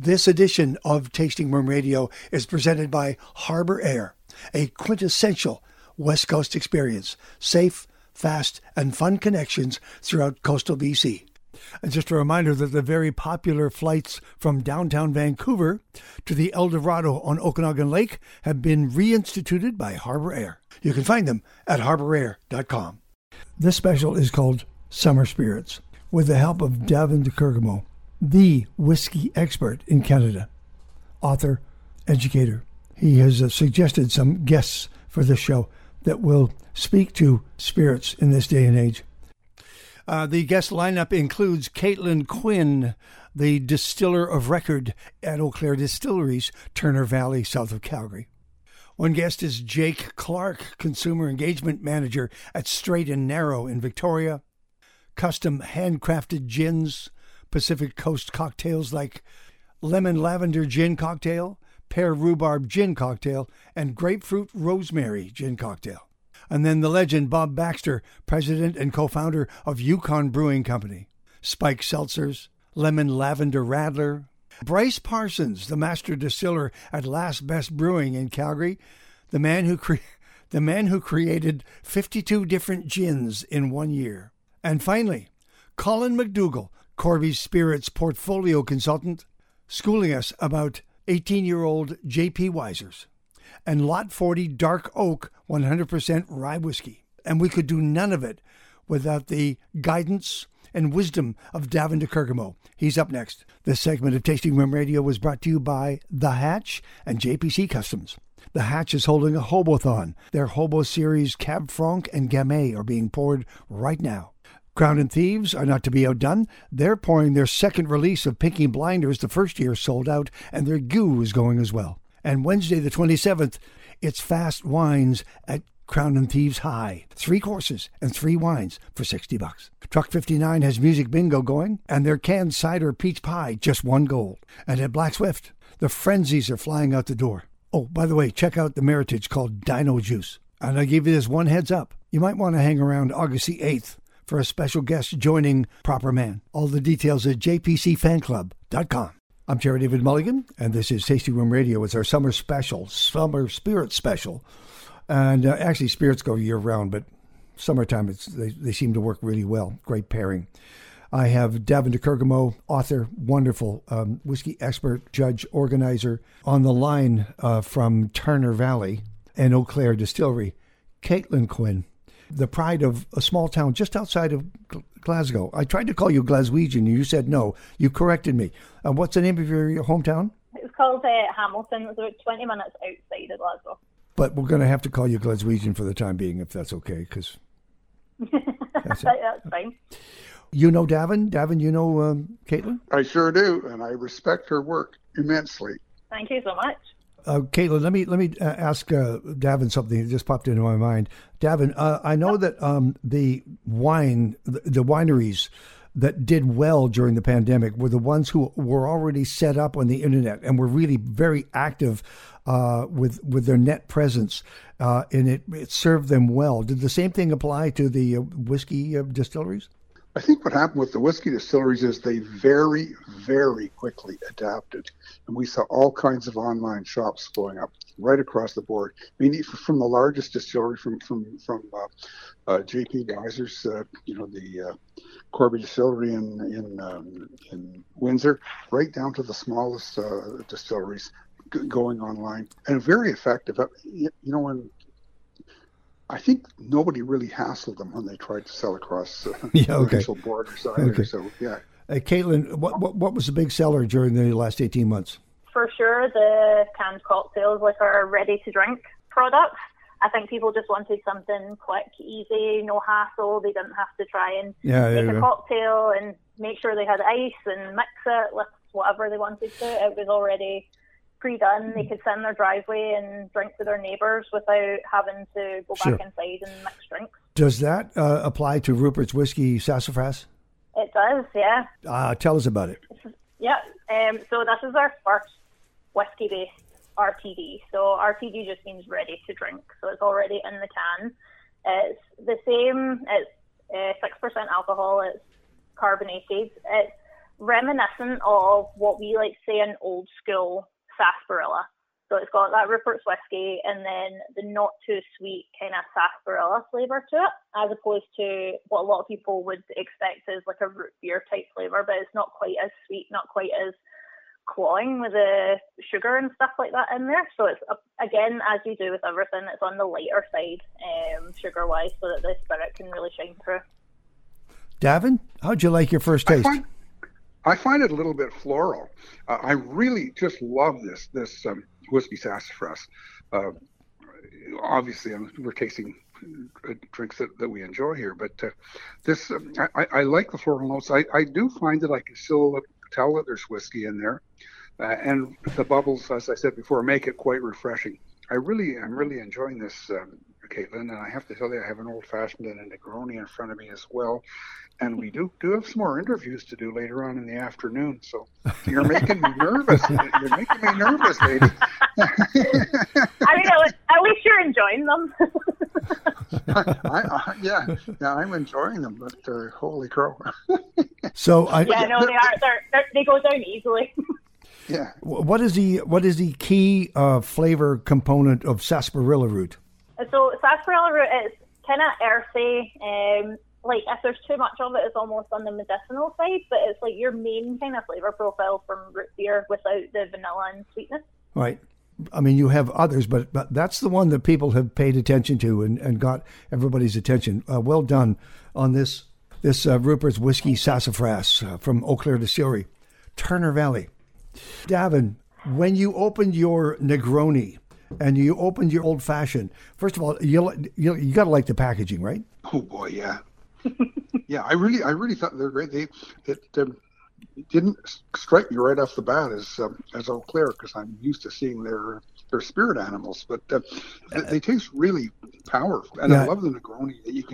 This edition of Tasting Room Radio is presented by Harbor Air, a quintessential West Coast experience. Safe, fast, and fun connections throughout coastal BC. And just a reminder that the very popular flights from downtown Vancouver to the El Dorado on Okanagan Lake have been reinstituted by Harbor Air. You can find them at harborair.com. This special is called Summer Spirits, with the help of Davin de Kergamo, the whiskey expert in Canada, author, educator. He has suggested some guests for this show that will speak to spirits in this day and age. The guest lineup includes Caitlin Quinn, the distiller of record at Eau Claire Distilleries, Turner Valley, south of Calgary. One guest is Jake Clark, Consumer Engagement Manager at Straight and Narrow in Victoria. Custom handcrafted gins, Pacific Coast cocktails like lemon lavender gin cocktail, pear rhubarb gin cocktail, and grapefruit rosemary gin cocktail. And then the legend Bob Baxter, president and co-founder of Yukon Brewing Company. Spike Seltzers, lemon lavender radler. Bryce Parsons, the master distiller at Last Best Brewing in Calgary, the man who created 52 different gins in 1 year. And finally, Colin McDougall, Corby's Spirits portfolio consultant, schooling us about 18-year-old J.P. Weisers and Lot 40 Dark Oak 100% rye whiskey. And we could do none of it without the guidance and wisdom of Davin de Kergamo. He's up next. This segment of Tasting Room Radio was brought to you by The Hatch and JPC Customs. The Hatch is holding a Hobothon. Their Hobo Series Cab Franc and Gamay are being poured right now. Crown and Thieves are not to be outdone. They're pouring their second release of Pinky Blinders. The first year sold out, and their goo is going as well. And Wednesday the 27th, it's Fast Wines at Crown and Thieves High. 3 courses and 3 wines for $60. Truck 59 has music bingo going, and their canned cider peach pie, just $1 And at Black Swift, the frenzies are flying out the door. Oh, by the way, check out the Meritage called Dino Juice. And I give you this one heads up. You might want to hang around August the 8th for a special guest joining Proper Man. All the details at jpcfanclub.com. I'm Jerry David Mulligan, and this is Tasting Room Radio. It's our summer special, Summer Spirit Special. And actually, spirits go year-round, but summertime, they seem to work really well. Great pairing. I have Davin de Kergamo, author, wonderful whiskey expert, judge, organizer, on the line from Turner Valley and Eau Claire Distillery, Caitlin Quinn, the pride of a small town just outside of Glasgow. I tried to call you Glaswegian, and you said no. You corrected me. What's the name of your hometown? It was called Hamilton. It was about 20 minutes outside of Glasgow. But we're going to have to call you Glaswegian for the time being, if that's okay, because that's fine. You know Davin? Davin, you know Caitlin? I sure do, and I respect her work immensely. Thank you so much. Caitlin, let me ask Davin something that just popped into my mind. Davin, I know that the wineries that did well during the pandemic were the ones who were already set up on the internet and were really very active with their net presence, and it served them well. Did the same thing apply to the whiskey distilleries? I think what happened with the whiskey distilleries is they very, very quickly adapted. And we saw all kinds of online shops going up right across the board. I mean, from the largest distillery, from J.P. Weisers, the Corby Distillery in Windsor, right down to the smallest distilleries going online. And very effective. When I think nobody really hassled them when they tried to sell across provincial borders either. Okay. So, yeah. Caitlin, what was the big seller during the last 18 months? For sure, the canned cocktails, like our ready-to-drink products. I think people just wanted something quick, easy, no hassle. They didn't have to try and make a cocktail and make sure they had ice and mix it with whatever they wanted to. It was already pre-done. They could sit in their driveway and drink to their neighbours without having to go back inside and mix drinks. Does that apply to Rupert's Whiskey Sassafras? It does, yeah. Tell us about it. Yeah, so this is our first whiskey-based RTD. So RTD just means ready to drink. So it's already in the can. It's the same. It's 6% alcohol. It's carbonated. It's reminiscent of what we like to say an old school sarsaparilla. So it's got that Rupert's whiskey and then the not too sweet kind of sarsaparilla flavour to it, as opposed to what a lot of people would expect is like a root beer type flavour, but it's not quite as sweet, not quite as cloying with the sugar and stuff like that in there. So it's, again, as you do with everything, it's on the lighter side sugar wise, so that the spirit can really shine through. Davin, how'd you like your first taste? I find it a little bit floral. I really just love this whiskey sassafras. Obviously, we're tasting drinks that we enjoy here, but this I like the floral notes. I do find that I can still tell that there's whiskey in there, and the bubbles, as I said before, make it quite refreshing. I'm really enjoying this, Caitlin, and I have to tell you, I have an old-fashioned and a Negroni in front of me as well. And we do have some more interviews to do later on in the afternoon. So you're making me nervous. You're making me nervous, lady. I mean, at least you're enjoying them. Yeah, I'm enjoying them, but holy crow. So they go down easily. Yeah. What is the key flavor component of sarsaparilla root? So sarsaparilla root is kind of earthy. Like if there's too much of it, it's almost on the medicinal side, but it's like your main kind of flavor profile from root beer without the vanilla and sweetness. Right. I mean, you have others, but that's the one that people have paid attention to and got everybody's attention. Well done on this Rupert's Whiskey Sassafras from Eau Claire Distillery, Turner Valley. Davin, when you opened your Negroni and you opened your Old Fashioned, first of all, you got to like the packaging, right? Oh boy, yeah. Yeah, I really thought they're great. It didn't strike me right off the bat as Eau Claire, because I'm used to seeing their spirit animals, but they taste really powerful. And I love the Negroni that you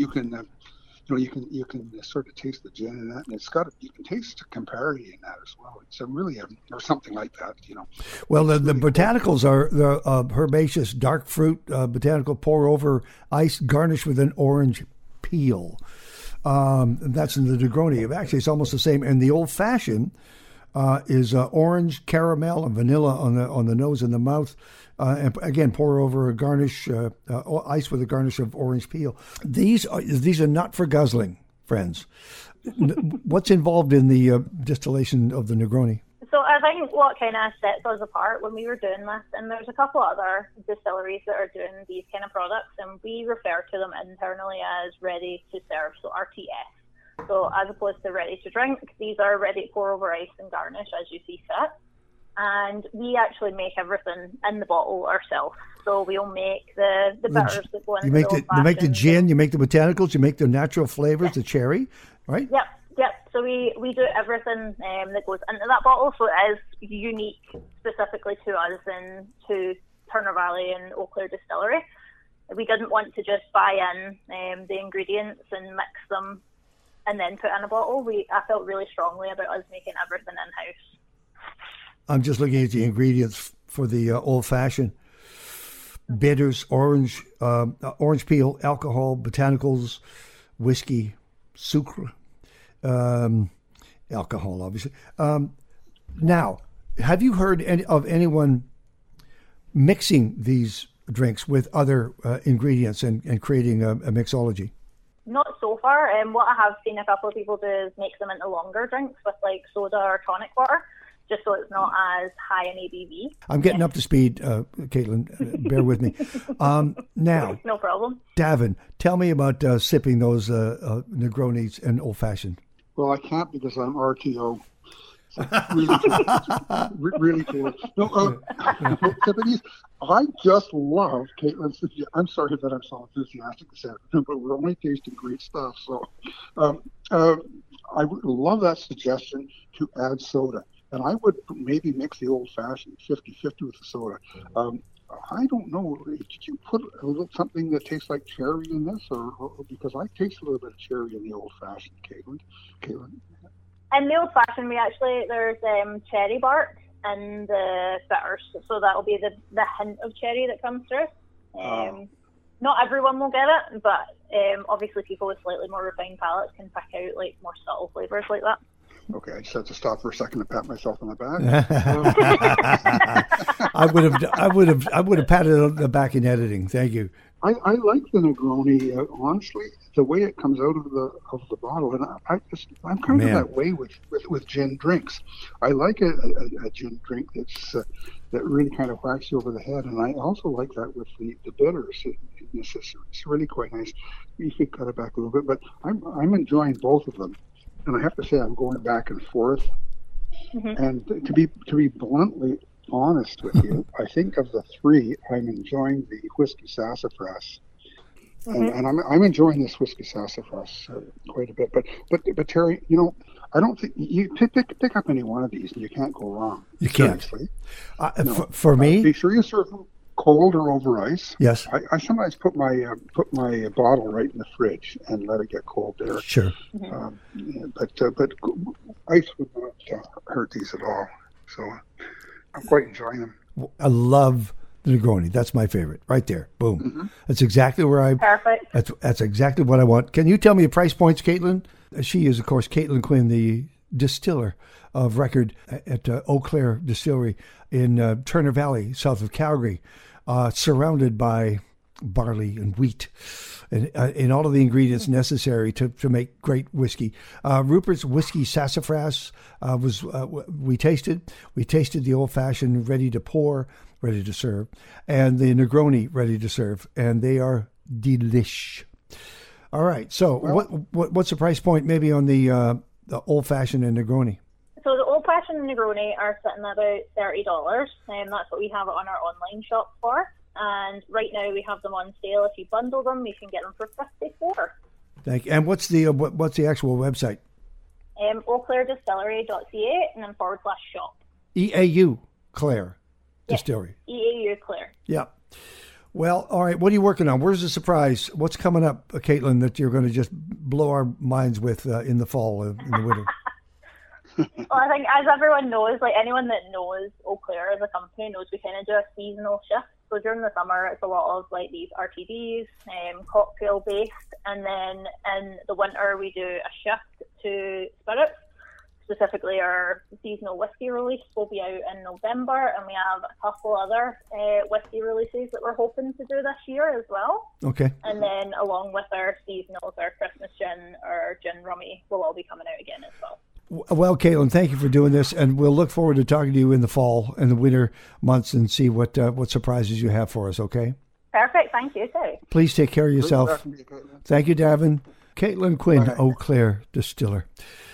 can sort of taste the gin in that, and you can taste Campari in that as well. It's or something like that, Well, the botanicals are the herbaceous dark fruit botanical pour over ice, garnished with an orange peel. That's in the Negroni. Actually, it's almost the same. And the Old Fashioned is orange, caramel, and vanilla on the nose and the mouth. And again, pour over a garnish, ice with a garnish of orange peel. These are not for guzzling, friends. What's involved in the distillation of the Negroni? So I think what kind of sets us apart when we were doing this, and there's a couple other distilleries that are doing these kind of products, and we refer to them internally as ready to serve, so RTS. So as opposed to ready to drink, these are ready to pour over ice and garnish as you see fit. And we actually make everything in the bottle ourselves. So we'll make the bitters that go into the Old Fashioned. You make the gin, you make the botanicals, you make the natural flavors, the cherry, right? Yep. So we do everything that goes into that bottle. So it is unique specifically to us and to Turner Valley and Eau Claire Distillery. We didn't want to just buy in the ingredients and mix them and then put in a bottle. I felt really strongly about us making everything in-house. I'm just looking at the ingredients for the Old Fashioned. Bitters, orange peel, alcohol, botanicals, whiskey, sucre, alcohol, obviously. Now, have you heard of anyone mixing these drinks with other ingredients and creating a mixology? Not so far. What I have seen a couple of people do is make them into longer drinks with like soda or tonic water, just so it's not as high in ABV. I'm getting up to speed, Caitlin. Bear with me. Now, no problem. Davin, tell me about sipping those Negronis and Old Fashioned. Well, I can't because I'm RTO. Really cool. No, I just love Caitlin's. I'm sorry that I'm so enthusiastic this afternoon, but we're only tasting great stuff. So I would love that suggestion to add soda. And I would maybe mix the Old Fashioned 50-50 with the soda. I don't know. Did you put a little something that tastes like cherry in this, or because I taste a little bit of cherry in the Old Fashioned, Caitlin? In the Old Fashioned, there's cherry bark and the bitters, so that'll be the hint of cherry that comes through. Not everyone will get it, but obviously people with slightly more refined palates can pick out like more subtle flavors like that. Okay, I just have to stop for a second to pat myself on the back. I would have patted on the back in editing. Thank you. I like the Negroni. Honestly, the way it comes out of the bottle, and I'm kind of that way with gin drinks. I like a gin drink that really kind of whacks you over the head, and I also like that with the bitters. It's really quite nice. You could cut it back a little bit, but I'm enjoying both of them. And I have to say, I'm going back and forth. Mm-hmm. And to be bluntly honest with you, I think of the three, I'm enjoying the whiskey sassafras, and I'm enjoying this whiskey sassafras quite a bit. But Terry, I don't think you pick up any one of these and you can't go wrong. You can't. For me, be sure you serve them cold or over ice. Yes. I sometimes put my bottle right in the fridge and let it get cold there. Sure. But ice would not hurt these at all. So I'm quite enjoying them. I love the Negroni. That's my favorite. Right there. Boom. Mm-hmm. That's exactly where Perfect. That's exactly what I want. Can you tell me the price points, Caitlin? She is, of course, Caitlin Quinn, the distiller of record at Eau Claire Distillery in Turner Valley, south of Calgary, surrounded by barley and wheat and all of the ingredients necessary to make great whiskey. Rupert's Whiskey Sassafras we tasted the old-fashioned ready to pour, ready to serve, and the Negroni ready to serve, and they are delish. All right, so what's the price point maybe on the old-fashioned and Negroni? So the old-fashioned and Negroni are sitting at about $30, and that's what we have it on our online shop for. And right now we have them on sale. If you bundle them, you can get them for $54. Thank you. And what's the actual website? eauclairedistillery.ca and then /shop. EAU Claire Distillery. EAU Claire. Yeah. Well, all right. What are you working on? Where's the surprise? What's coming up, Caitlin, that you're going to just blow our minds with in the fall, in the winter? Well, I think as everyone knows, like anyone that knows Eau Claire as a company knows we kind of do a seasonal shift. So during the summer, it's a lot of like these RTDs, cocktail based, and then in the winter we do a shift to spirits. Specifically, our seasonal whiskey release will be out in November, and we have a couple other whiskey releases that we're hoping to do this year as well. Okay. And then along with our seasonals, our Christmas gin, our gin rummy will all be coming out again as well. Well, Caitlin, thank you for doing this, and we'll look forward to talking to you in the fall and the winter months and see what surprises you have for us, okay? Perfect. Thank you, too. Please take care of yourself. Thank you, Davin. Caitlin Quinn, Eau Claire Distiller.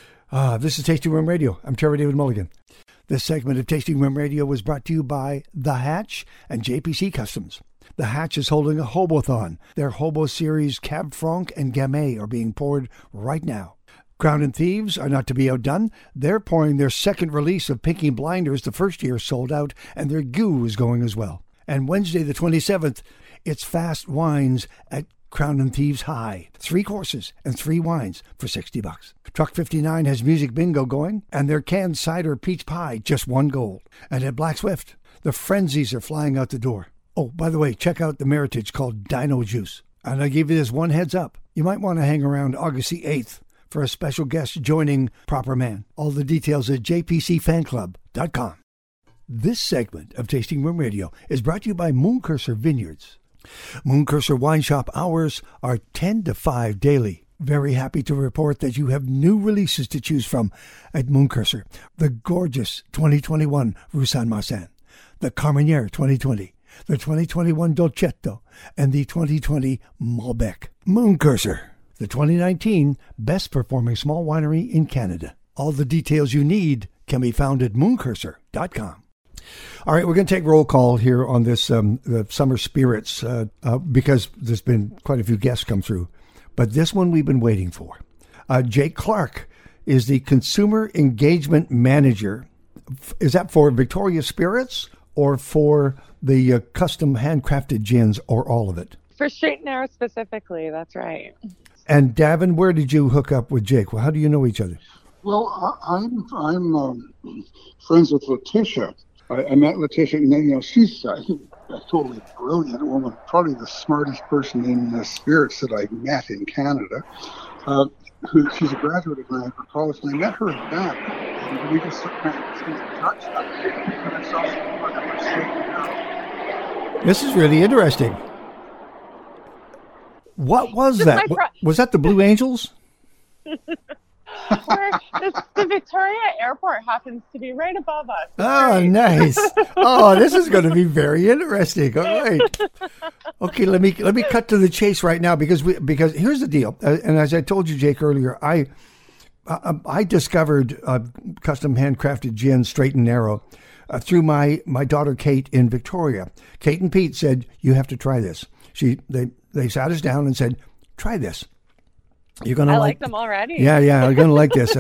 This is Tasting Room Radio. I'm Terry David Mulligan. This segment of Tasting Room Radio was brought to you by The Hatch and JPC Customs. The Hatch is holding a Hobothon. Their Hobo Series Cab Franc and Gamay are being poured right now. Crown & Thieves are not to be outdone. They're pouring their second release of Pinky Blinders. The first year sold out, and their goo is going as well. And Wednesday the 27th, it's Fast Wines at Crown & Thieves High. 3 courses and 3 wines for $60. Truck 59 has Music Bingo going, and their canned cider peach pie, just $1 gold. And at Black Swift, the frenzies are flying out the door. Oh, by the way, check out the Meritage called Dino Juice. And I give you this one heads up. You might want to hang around August the 8th for a special guest joining Proper Man. All the details at jpcfanclub.com. This segment of Tasting Room Radio is brought to you by Mooncursor Vineyards. Mooncursor Wine Shop hours are 10 to 5 daily. Very happy to report that you have new releases to choose from at Mooncursor. The gorgeous 2021 Roussanne Marsanne, the Carmenere 2020, the 2021 Dolcetto, and the 2020 Malbec. Mooncursor, the 2019 best performing small winery in Canada. All the details you need can be found at mooncursor.com. All right, we're going to take roll call here on this the Summer Spirits because there's been quite a few guests come through. But this one we've been waiting for. Jake Clark is the Consumer Engagement Manager. Is that for Victoria Spirits or for the custom handcrafted gins or all of it? For Straight and Narrow specifically, that's right. And Davin, where did you hook up with Jake? Well, how do you know each other? Well, I'm friends with Letitia. I met Letitia, and she's a totally brilliant woman, probably the smartest person in spirits that I've met in Canada. she's a graduate of Niagara College, and I met her at that, and we just kind of stayed in touch. And I saw some. This is really interesting. What was that? Was that the Blue Angels? The Victoria Airport happens to be right above us. Oh, nice. Oh, this is going to be very interesting. All right. Okay, let me cut to the chase right now because here's the deal. And as I told you, Jake, earlier, I discovered custom handcrafted gin, Straight and Narrow, through my daughter Kate in Victoria. Kate and Pete said, "You have to try this." They sat us down and said, "Try this. You're gonna like them already." Yeah, you're gonna like this.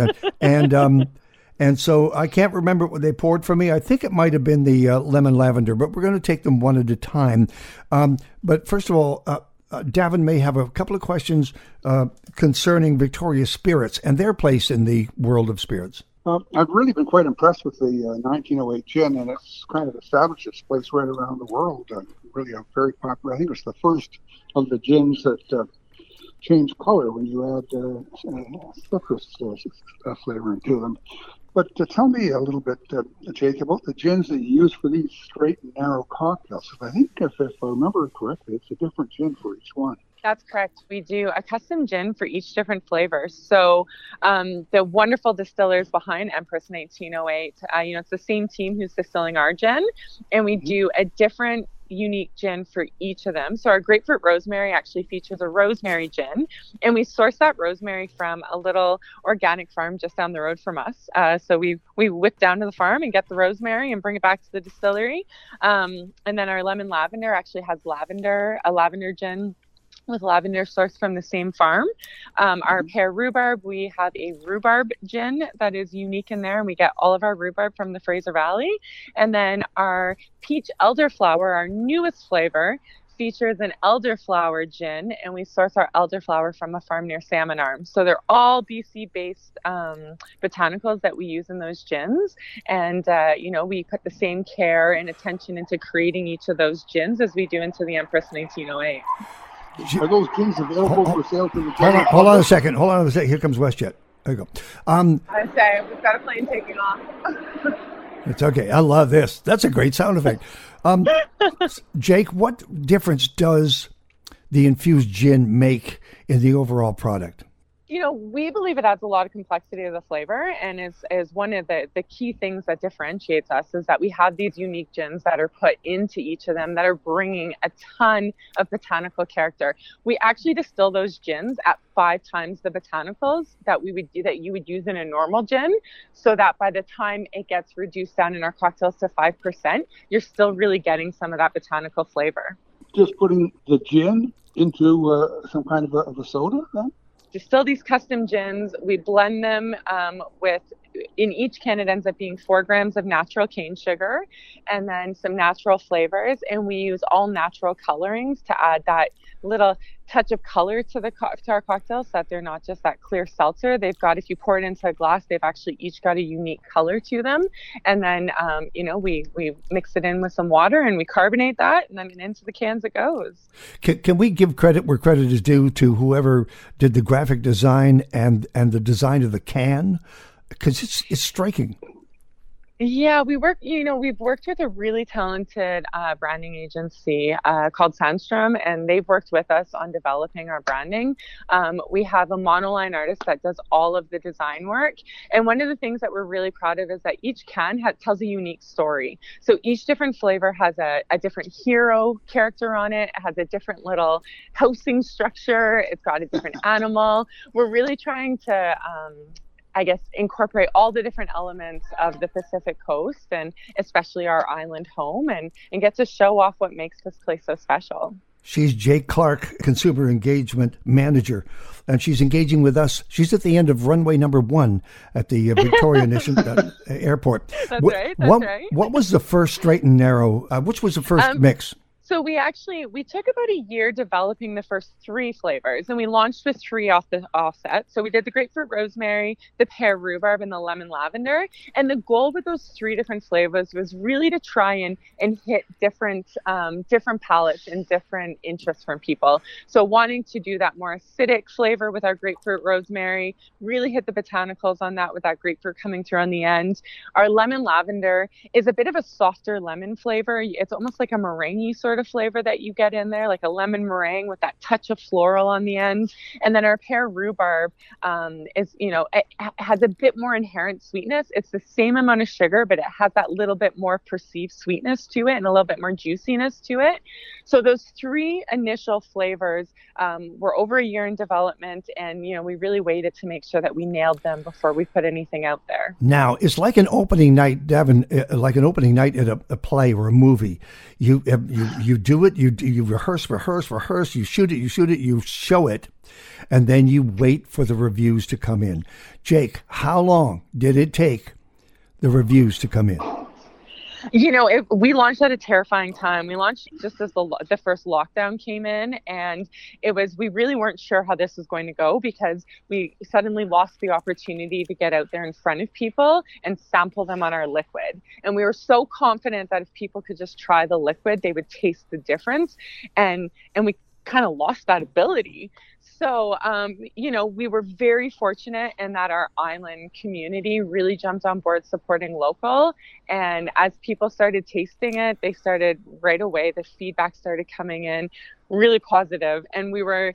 And so I can't remember what they poured for me. I think it might have been the lemon lavender, but we're going to take them one at a time. But first of all, Davin may have a couple of questions concerning Victoria Spirits and their place in the world of spirits. I've really been quite impressed with the 1908 gin, and it's kind of established its place right around the world. Really a very popular. I think it was the first of the gins that change color when you add citrus flavoring to them. But tell me a little bit, Jake, about the gins that you use for these Straight and Narrow cocktails. I think if I remember correctly, it's a different gin for each one. That's correct. We do a custom gin for each different flavor. So the wonderful distillers behind Empress 1908, it's the same team who's distilling our gin, and we do a different unique gin for each of them. So our Grapefruit Rosemary actually features a rosemary gin, and we source that rosemary from a little organic farm just down the road from us. So we whip down to the farm and get the rosemary and bring it back to the distillery. And then our Lemon Lavender actually has a lavender gin with lavender sourced from the same farm. Our Pear Rhubarb, we have a rhubarb gin that is unique in there, and we get all of our rhubarb from the Fraser Valley. And then our Peach Elderflower, our newest flavor, features an elderflower gin, and we source our elderflower from a farm near Salmon Arm. So they're all BC-based botanicals that we use in those gins. And, we put the same care and attention into creating each of those gins as we do into the Empress 1908. Are those gins available for sale to the Hold on a second. Here comes WestJet. There you go. I say, we've got a plane taking off. It's okay. I love this. That's a great sound effect. Jake, what difference does the infused gin make in the overall product? We believe it adds a lot of complexity to the flavor, and is one of the key things that differentiates us is that we have these unique gins that are put into each of them that are bringing a ton of botanical character. We actually distill those gins at 5 times the botanicals that you would use in a normal gin, so that by the time it gets reduced down in our cocktails to 5%, you're still really getting some of that botanical flavor. Just putting the gin into some kind of a soda then? Distill these custom gins. We blend them in each can it ends up being 4 grams of natural cane sugar and then some natural flavors. And we use all natural colorings to add that little touch of color to our cocktails, so that they're not just that clear seltzer. They've got, if you pour it into a glass, they've actually each got a unique color to them. And then, we mix it in with some water and we carbonate that, and then into the cans it goes. Can we give credit where credit is due to whoever did the graphic design and the design of the can? Because it's striking. Yeah, we've worked with a really talented branding agency called Sandstrom, and they've worked with us on developing our branding. We have a monoline artist that does all of the design work. And one of the things that we're really proud of is that each can tells a unique story. So each different flavor has a different hero character on it. It has a different little housing structure. It's got a different animal. We're really trying to incorporate all the different elements of the Pacific Coast, and especially our island home, and get to show off what makes this place so special. She's Jake Clark, Consumer Engagement Manager, and she's engaging with us. She's at the end of runway number 1 at the Victoria Airport. That's right. What was the first Straight and Narrow? Which was the first mix? So we took about a year developing the first 3 flavors, and we launched with 3 off the offset. So we did the grapefruit rosemary, the pear rhubarb, and the lemon lavender. And the goal with those 3 different flavors was really to try and hit different palates and different interests from people. So wanting to do that more acidic flavor with our grapefruit rosemary, really hit the botanicals on that with that grapefruit coming through on the end. Our lemon lavender is a bit of a softer lemon flavor. It's almost like a meringue sort of flavor that you get in there, like a lemon meringue with that touch of floral on the end. And then our pear rhubarb is, it has a bit more inherent sweetness. It's the same amount of sugar, but it has that little bit more perceived sweetness to it and a little bit more juiciness to it. So those 3 initial flavors were over a year in development, and we really waited to make sure that we nailed them before we put anything out there. Now, it's like an opening night, Devin, like an opening night at a play or a movie. You do it, you rehearse, you shoot it, you show it, and then you wait for the reviews to come in. Jake, how long did it take the reviews to come in? We launched at a terrifying time. We launched just as the first lockdown came in, and we really weren't sure how this was going to go, because we suddenly lost the opportunity to get out there in front of people and sample them on our liquid. And we were so confident that if people could just try the liquid, they would taste the difference. And we kind of lost that ability. So, we were very fortunate in that our island community really jumped on board supporting local. And as people started tasting it, they started right away. The feedback started coming in really positive. And we were,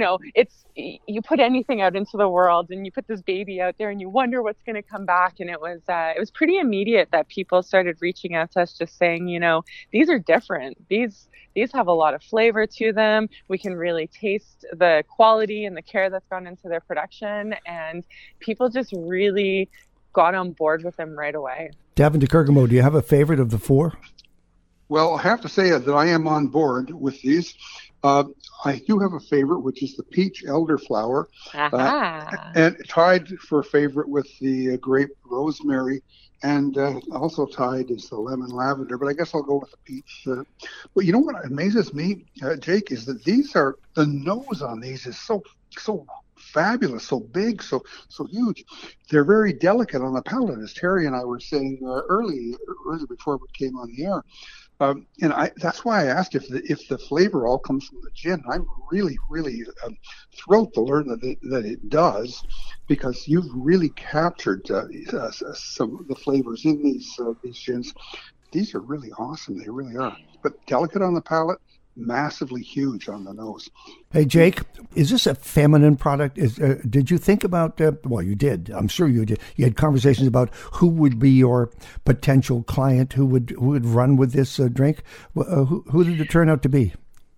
you put anything out into the world and you put this baby out there and you wonder what's going to come back. And it was pretty immediate that people started reaching out to us just saying, these are different. These have a lot of flavor to them. We can really taste the quality and the care that's gone into their production. And people just really got on board with them right away. Devin DeCurgamo, do you have a favorite of the 4? Well, I have to say that I am on board with these. I do have a favorite, which is the peach elderflower, and tied for a favorite with the grape rosemary, and also tied is the lemon lavender. But I guess I'll go with the peach. But you know what amazes me, Jake, is that the nose on these is so fabulous, so big, so huge. They're very delicate on the palate, as Terry and I were saying early before we came on the air. And that's why I asked if the flavor all comes from the gin. I'm really, really thrilled to learn that it does, because you've really captured some of the flavors in these gins. These are really awesome. They really are. But delicate on the palate, massively huge on the nose. Hey, Jake, is this a feminine product? Did you think about, well, you did. I'm sure you did. You had conversations about who would be your potential client, who would run with this drink. Who did it turn out to be?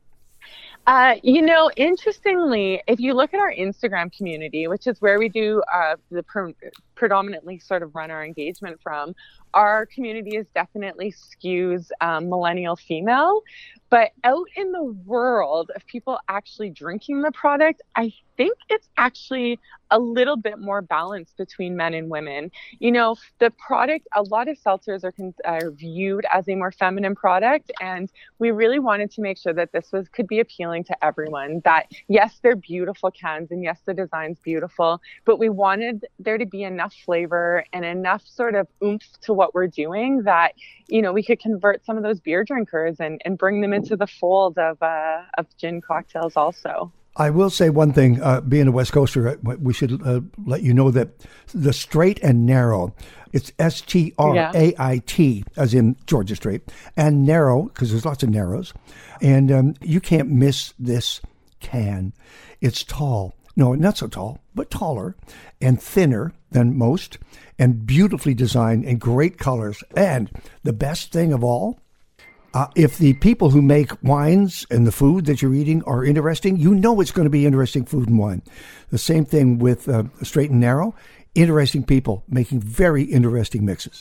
Interestingly, if you look at our Instagram community, which is where we do predominantly sort of run our engagement from, our community is definitely skews millennial female. But out in the world of people actually drinking the product, I think it's actually a little bit more balanced between men and women. The product, a lot of seltzers are viewed as a more feminine product, and we really wanted to make sure that this could be appealing to everyone. That yes, they're beautiful cans, and yes, the design's beautiful, but we wanted there to be enough flavor and enough sort of oomph to what we're doing that we could convert some of those beer drinkers and bring them into the fold of gin cocktails also. I will say one thing, being a West Coaster, we should let you know that the Straight and Narrow, it's STRAIT, as in Georgia Straight, and narrow, because there's lots of narrows, and you can't miss this can. It's tall. No, not so tall, but taller and thinner than most, and beautifully designed and great colors. And the best thing of all, if the people who make wines and the food that you're eating are interesting, it's going to be interesting food and wine. The same thing with Straight and Narrow, interesting people making very interesting mixes.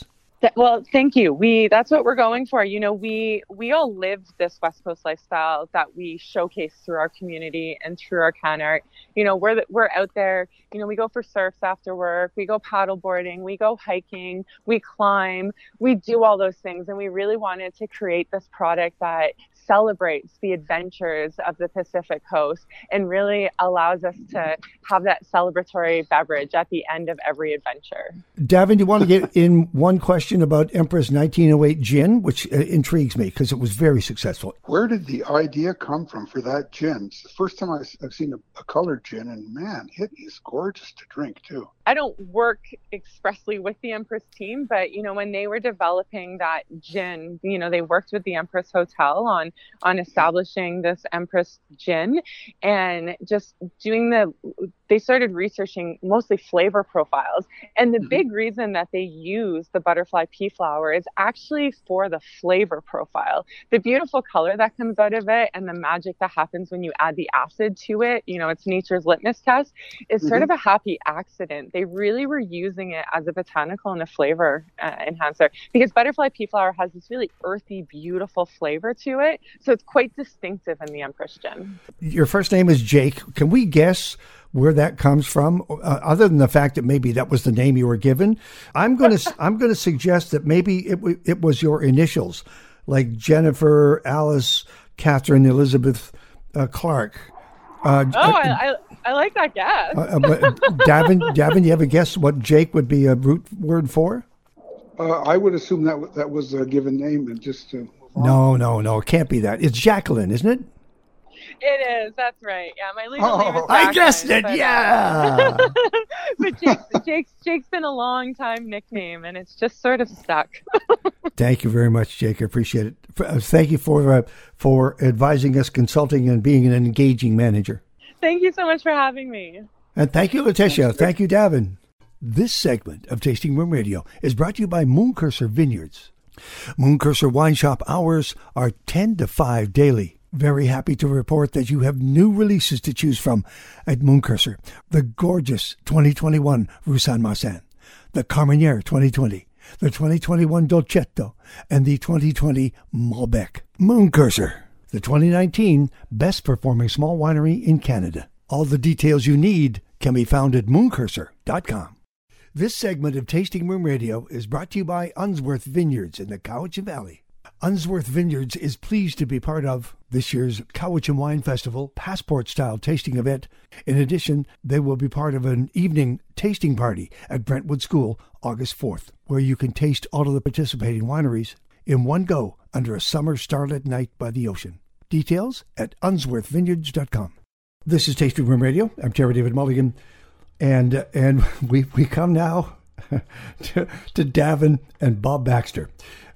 Well, thank you. That's what we're going for. We all live this West Coast lifestyle that we showcase through our community and through our can art. We're out there. We go for surfs after work. We go paddle boarding. We go hiking. We climb. We do all those things, and we really wanted to create this product that celebrates the adventures of the Pacific Coast and really allows us to have that celebratory beverage at the end of every adventure. Davin, you want to get in one question about Empress 1908 gin, which intrigues me because it was very successful. Where did the idea come from for that gin? It's the first time I've seen a colored gin, and man, it is gorgeous to drink too. I don't work expressly with the Empress team, but when they were developing that gin, they worked with the Empress Hotel on establishing this Empress gin, and just they started researching mostly flavor profiles. And the big reason that they use the butterfly pea flower is actually for the flavor profile. The beautiful color that comes out of it and the magic that happens when you add the acid to it, it's nature's litmus test, is sort of a happy accident. They really were using it as a botanical and a flavor enhancer, because butterfly pea flower has this really earthy, beautiful flavor to it. So it's quite distinctive in the Empress gin. Your first name is Jake. Can we guess where that comes from, other than the fact that maybe that was the name you were given? I'm going to suggest that maybe it was your initials, like Jennifer, Alice, Catherine, Elizabeth, Clark. I like that guess. Davin, you have a guess what Jake would be a root word for? I would assume that was a given name, and just to No, it can't be that. It's Jacqueline, isn't it? It is. That's right. Yeah, my legal name is Jacqueline. I guessed it. Yeah. But Jake's been a long time nickname, and it's just sort of stuck. Thank you very much, Jake. I appreciate it. Thank you for advising us, consulting, and being an engaging manager. Thank you so much for having me. And thank you, Letitia. Thank you, Davin. This segment of Tasting Room Radio is brought to you by Mooncursor Vineyards. Mooncursor Wine Shop hours are 10 to 5 daily. Very happy to report that you have new releases to choose from at Mooncursor. The gorgeous 2021 Roussanne Marsanne, the Carmenere 2020, the 2021 Dolcetto, and the 2020 Malbec. Mooncursor, the 2019 best performing small winery in Canada. All the details you need can be found at mooncursor.com. This segment of Tasting Room Radio is brought to you by Unsworth Vineyards in the Cowichan Valley. Unsworth Vineyards is pleased to be part of this year's Cowichan Wine Festival passport-style tasting event. In addition, they will be part of an evening tasting party at Brentwood School August 4th, where you can taste all of the participating wineries in one go under a summer starlit night by the ocean. Details at unsworthvineyards.com. This is Tasting Room Radio. I'm Terry David Mulligan, and we come now to Davin and Bob Baxter.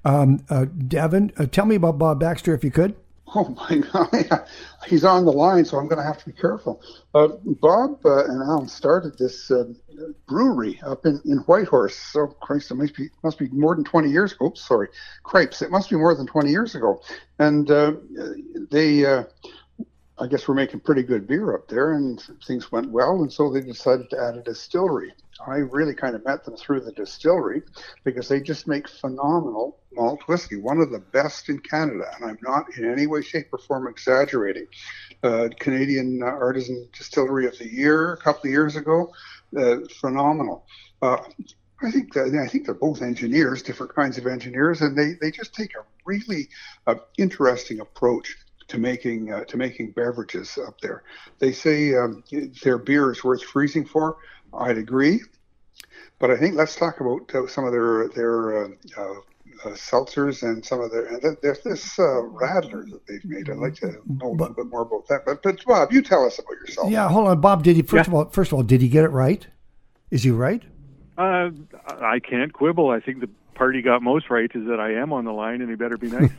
Davin, tell me about Bob Baxter, if you could. Oh, my God. He's on the line, so I'm going to have to be careful. Bob and Alan started this brewery up in Whitehorse. So, Christ, it must be more than 20 years ago. Oops, sorry. Cripes. It must be more than 20 years ago. And they, I guess, were making pretty good beer up there, and things went well, and so they decided to add a distillery. I really kind of met them through the distillery because they just make phenomenal malt whiskey, one of the best in Canada, and I'm not in any way, shape, or form exaggerating. Canadian Artisan Distillery of the Year a couple of years ago, phenomenal. I think they're both engineers, different kinds of engineers, and they just take a really interesting approach to making beverages up there. They say their beer is worth freezing for. I'd agree, but I think let's talk about some of their seltzers and some of there's this Radler that they've made. I'd like to know a little bit more about that. But Bob, you tell us about yourself. Yeah, hold on, Bob. Did he first of all did he get it right? Is he right? I can't quibble. I think the part he got most right is that I am on the line, and he better be nice.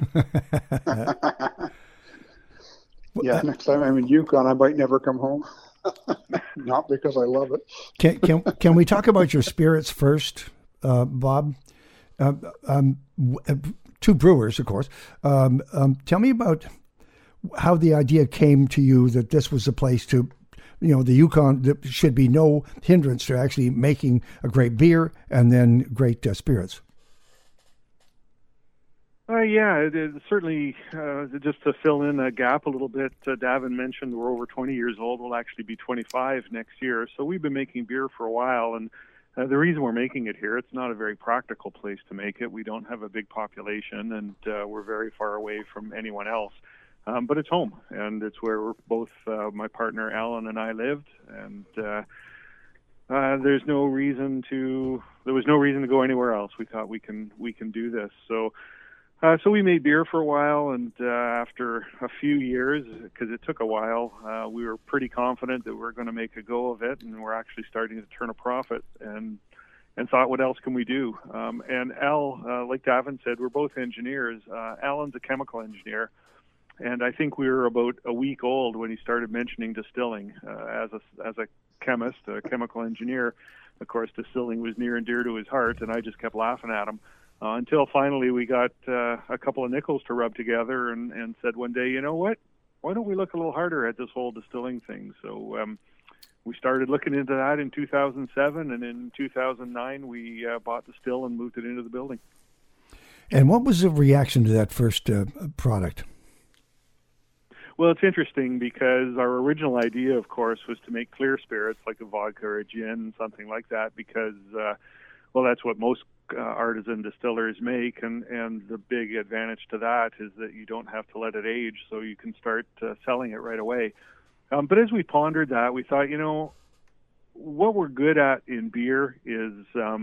Yeah, next time I'm in Yukon, I might never come home. Not because I love it. Can we talk about your spirits first, Bob? Two brewers, of course. Tell me about how the idea came to you that this was a place to, the Yukon, there should be no hindrance to actually making a great beer and then great spirits. It certainly, just to fill in a gap a little bit, Davin mentioned we're over 20 years old. We'll actually be 25 next year. So we've been making beer for a while, and the reason we're making it here, it's not a very practical place to make it. We don't have a big population, and we're very far away from anyone else. But it's home, and it's where we're both, my partner Alan and I lived, and there was no reason to go anywhere else. We thought we can do this. So we made beer for a while, and after a few years, because it took a while, we were pretty confident that we're going to make a go of it, and we're actually starting to turn a profit, and thought, what else can we do? And Al, like Davin said, we're both engineers. Alan's a chemical engineer, and I think we were about a week old when he started mentioning distilling. As a chemist, a chemical engineer, of course, distilling was near and dear to his heart, and I just kept laughing at him. Until finally we got a couple of nickels to rub together and said one day, you know what, why don't we look a little harder at this whole distilling thing? So we started looking into that in 2007, and in 2009 we bought the still and moved it into the building. And what was the reaction to that first product? Well, it's interesting because our original idea, of course, was to make clear spirits like a vodka or a gin, something like that, because, that's what most artisan distillers make, and the big advantage to that is that you don't have to let it age, so you can start selling it right away. But as we pondered that, we thought, what we're good at in beer is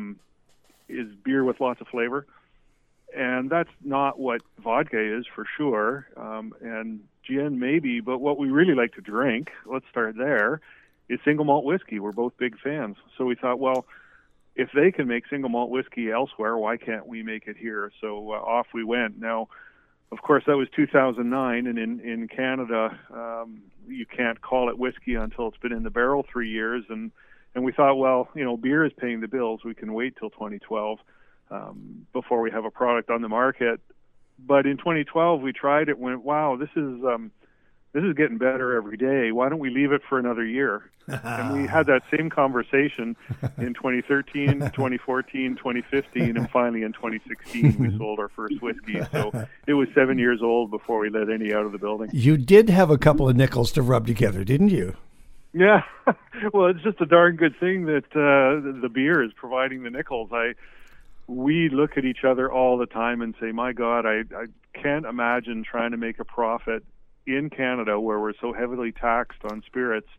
beer with lots of flavor, and that's not what vodka is for sure, and gin maybe, but what we really like to drink, let's start there, is single malt whiskey. We're both big fans, so we thought, well, if they can make single malt whiskey elsewhere, why can't we make it here? So off we went. Now, of course, that was 2009, and in Canada, you can't call it whiskey until it's been in the barrel 3 years. And we thought, well, beer is paying the bills. We can wait till 2012 before we have a product on the market. But in 2012, we tried it. Went, wow, this is getting better every day. Why don't we leave it for another year? And we had that same conversation in 2013, 2014, 2015, and finally in 2016 we sold our first whiskey. So it was 7 years old before we let any out of the building. You did have a couple of nickels to rub together, didn't you? Yeah. Well, it's just a darn good thing that the beer is providing the nickels. We look at each other all the time and say, my God, I can't imagine trying to make a profit in Canada, where we're so heavily taxed on spirits,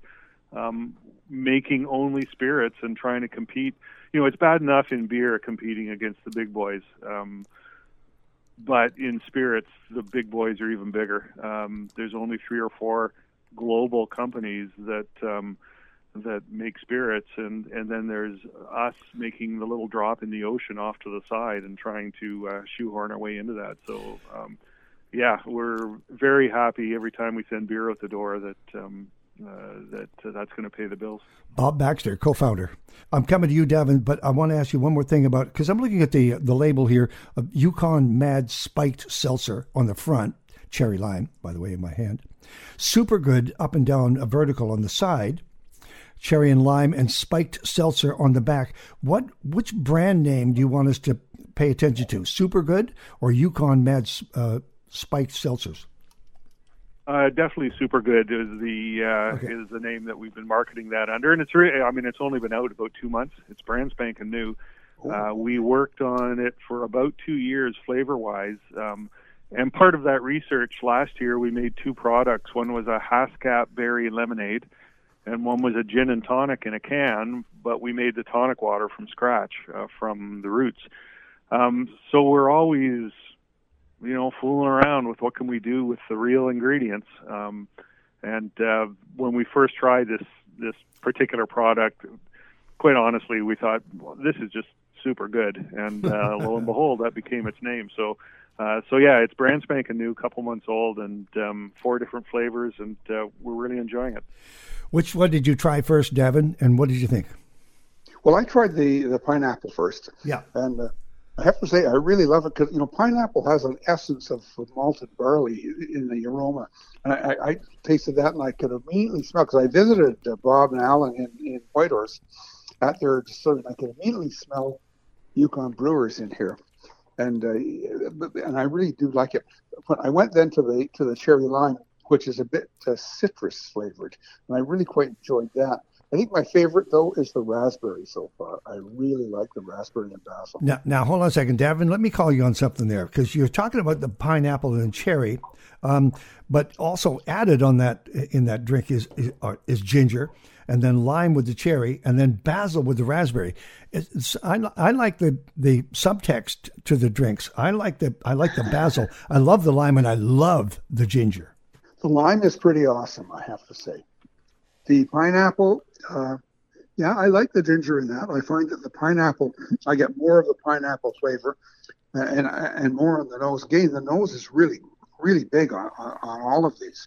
making only spirits and trying to compete. It's bad enough in beer competing against the big boys, but in spirits, the big boys are even bigger. There's only 3 or 4 global companies that make spirits, and then there's us making the little drop in the ocean off to the side and trying to shoehorn our way into that. So we're very happy every time we send beer out the door that's going to pay the bills. Bob Baxter, co-founder. I'm coming to you, Davin, but I want to ask you one more thing about, because I'm looking at the label here of Yukon Mad Spiked Seltzer on the front, cherry lime, by the way, in my hand. Super good up and down a vertical on the side, cherry and lime, and spiked seltzer on the back. Which brand name do you want us to pay attention to? Super Good or Yukon Mad Spiked Seltzers? Definitely Super Good is the name that we've been marketing that under, and it's really, it's only been out about 2 months. It's brand spanking new. We worked on it for about 2 years, flavor-wise, and part of that research last year, we made 2 products. One was a Haskap berry lemonade, and one was a gin and tonic in a can, but we made the tonic water from scratch, from the roots. So we're always fooling around with what can we do with the real ingredients. And when we first tried this particular product, quite honestly, we thought, well, this is just super good. And lo and behold, that became its name. So it's brand spanking new, couple months old, and 4 different flavors, and we're really enjoying it. Which one did you try first, Davin, and what did you think? Well, I tried the pineapple first. Yeah. And I have to say, I really love it because, pineapple has an essence of malted barley in the aroma. And I tasted that, and I could immediately smell, because I visited Bob and Alan in Whitehorse at their distillery, and I could immediately smell Yukon Brewers in here. and I really do like it. But I went then to the cherry lime, which is a bit citrus flavored, and I really quite enjoyed that. I think my favorite, though, is the raspberry so far. I really like the raspberry and basil. Now hold on a second, Davin. Let me call you on something there, because you're talking about the pineapple and cherry, but also added on that in that drink is ginger, and then lime with the cherry, and then basil with the raspberry. I like the subtext to the drinks. I like the basil. I love the lime, and I love the ginger. The lime is pretty awesome, I have to say. The pineapple, I like the ginger in that. I find that the pineapple, I get more of the pineapple flavor and more on the nose. Again, the nose is really, really big on all of these.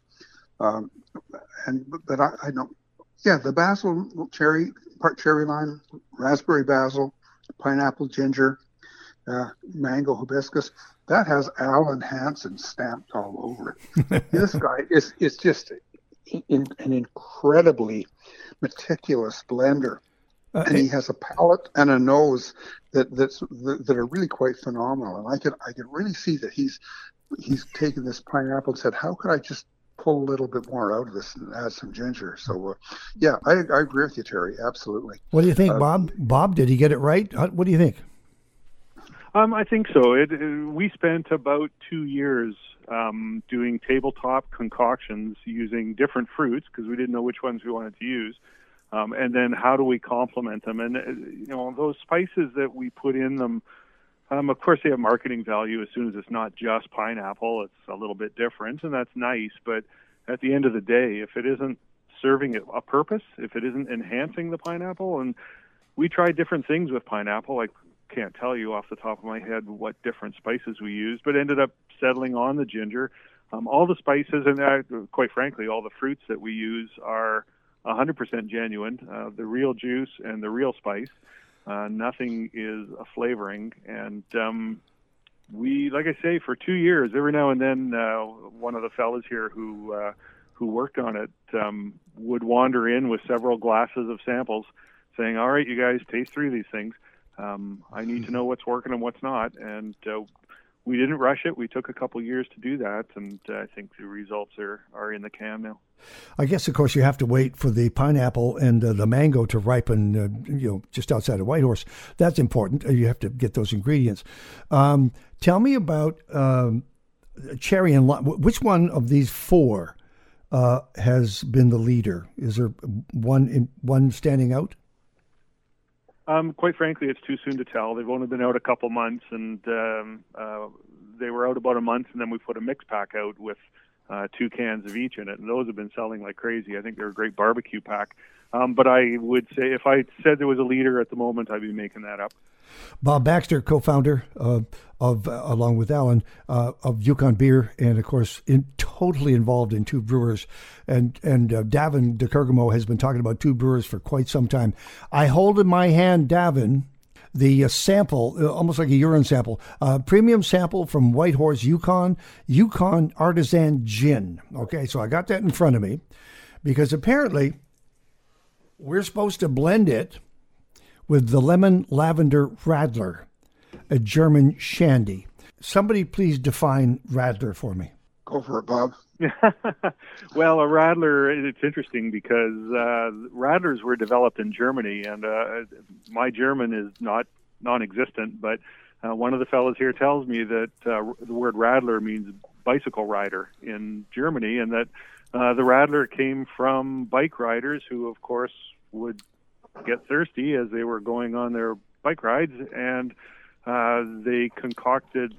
But I don't. Yeah, the basil, cherry, part cherry lime, raspberry basil, pineapple, ginger, mango, hibiscus. That has Alan Hansen stamped all over it. This guy is just an incredibly meticulous blender, and he has a palate and a nose that are really quite phenomenal. And I can really see that he's taken this pineapple and said, how could I just pull a little bit more out of this and add some ginger? So I agree with you, Terry. Absolutely. What do you think, Bob? Bob, did he get it right? What do you think? I think so. We spent about 2 years doing tabletop concoctions using different fruits because we didn't know which ones we wanted to use. And then how do we complement them? And, those spices that we put in them, of course, they have marketing value as soon as it's not just pineapple. It's a little bit different, and that's nice. But at the end of the day, if it isn't serving a purpose, if it isn't enhancing the pineapple, and we tried different things with pineapple, I can't tell you off the top of my head what different spices we used, but ended up settling on the ginger. All the spices and quite frankly, all the fruits that we use are 100% genuine, the real juice and the real spice. Nothing is a flavoring. And we, like I say, for 2 years, every now and then, one of the fellas here who worked on it would wander in with several glasses of samples saying, all right, you guys, taste 3 of these things. I need to know what's working and what's not. And we didn't rush it. We took a couple years to do that, and I think the results are in the can now. I guess, of course, you have to wait for the pineapple and the mango to ripen, just outside of Whitehorse. That's important. You have to get those ingredients. Tell me about cherry and lime. Which one of these 4 has been the leader? Is there one standing out? Quite frankly, it's too soon to tell. They've only been out a couple months, and they were out about a month, and then we put a mix pack out with 2 cans of each in it, and those have been selling like crazy. I think they're a great barbecue pack. But I would say if I said there was a leader at the moment, I'd be making that up. Bob Baxter, co-founder of along with Alan, of Yukon Beer, and of course totally involved in 2 brewers. And Davin DeCurgamo has been talking about 2 brewers for quite some time. I hold in my hand, Davin, the sample, almost like a urine sample, premium sample from Whitehorse, Yukon Artisan Gin. Okay, so I got that in front of me because apparently we're supposed to blend it with the Lemon Lavender Radler, a German shandy. Somebody please define Radler for me. Go for it, Bob. Well, a Radler, it's interesting because Radlers were developed in Germany, and my German is non-existent, but one of the fellows here tells me that the word Radler means bicycle rider in Germany, and that the Radler came from bike riders who, of course, would get thirsty as they were going on their bike rides, and they concocted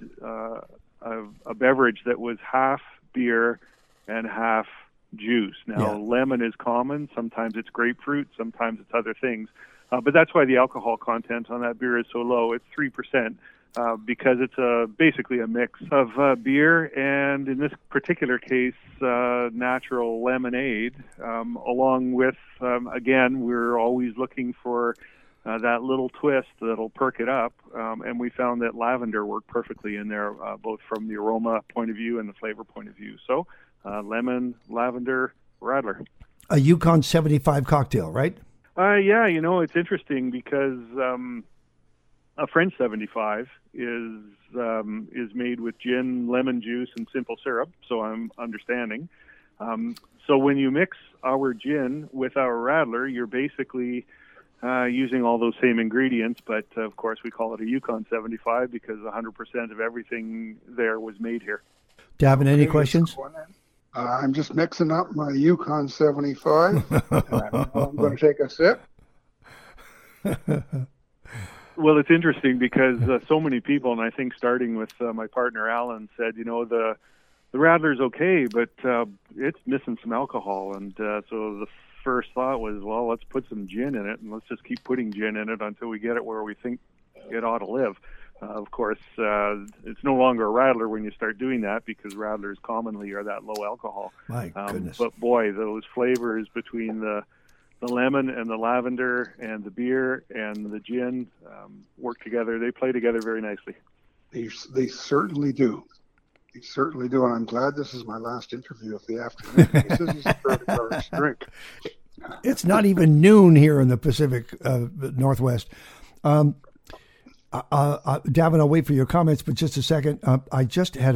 a beverage that was half beer and half juice. Now, lemon is common. Sometimes it's grapefruit. Sometimes it's other things. But that's why the alcohol content on that beer is so low. It's 3%. Because it's basically a mix of beer and, in this particular case, natural lemonade, along with, again, we're always looking for that little twist that'll perk it up, and we found that lavender worked perfectly in there, both from the aroma point of view and the flavor point of view. So, lemon, lavender, Radler. A Yukon 75 cocktail, right? Yeah, it's interesting because a French 75 is made with gin, lemon juice, and simple syrup. So I'm understanding. So when you mix our gin with our Radler, you're basically using all those same ingredients, but of course we call it a Yukon 75 because 100% of everything there was made here. Davin, any questions? I'm just mixing up my Yukon 75. I'm going to take a sip. Well, it's interesting because so many people, and I think starting with my partner Alan, said, the Radler's okay, but it's missing some alcohol. And so the first thought was, well, let's put some gin in it, and let's just keep putting gin in it until we get it where we think it ought to live. Of course, it's no longer a Radler when you start doing that because Radlers commonly are that low alcohol. My goodness. But boy, those flavors between the lemon and the lavender and the beer and the gin work together. They play together very nicely. They certainly do. They certainly do. And I'm glad this is my last interview of the afternoon. This is a very large drink. It's not even noon here in the Pacific Northwest. Davin, I'll wait for your comments, but just a second. I just had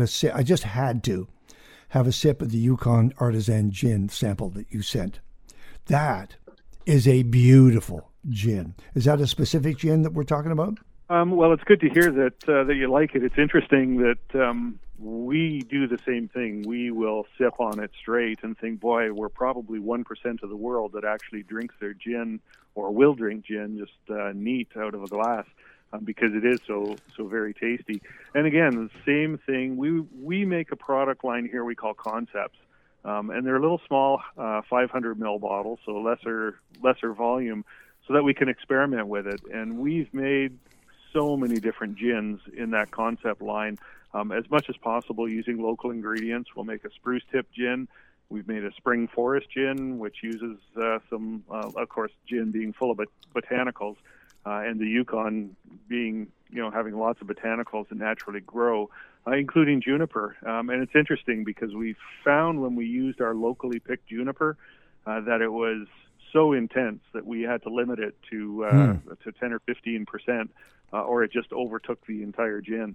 to have a sip of the Yukon Artisan Gin sample that you sent. That is a beautiful gin. Is that a specific gin that we're talking about? Well, it's good to hear that you like it. It's interesting that we do the same thing. We will sip on it straight and think, boy, we're probably 1% of the world that actually drinks their gin or will drink gin just neat out of a glass. Because it is so very tasty. And again, the same thing. We make a product line here we call Concepts, and they're little small 500 ml bottles, so lesser volume, so that we can experiment with it. And we've made so many different gins in that Concept line, as much as possible using local ingredients. We'll make a spruce tip gin. We've made a spring forest gin, which uses some, of course, gin being full of botanicals. And the Yukon being, having lots of botanicals that naturally grow, including juniper. And it's interesting because we found when we used our locally picked juniper that it was so intense that we had to limit it to 10 or 15%, or it just overtook the entire gin.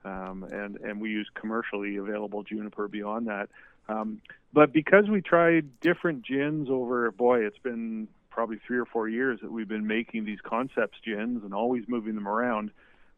And we use commercially available juniper beyond that. But because we tried different gins over, it's been probably 3 or 4 years that we've been making these Concepts gins and always moving them around.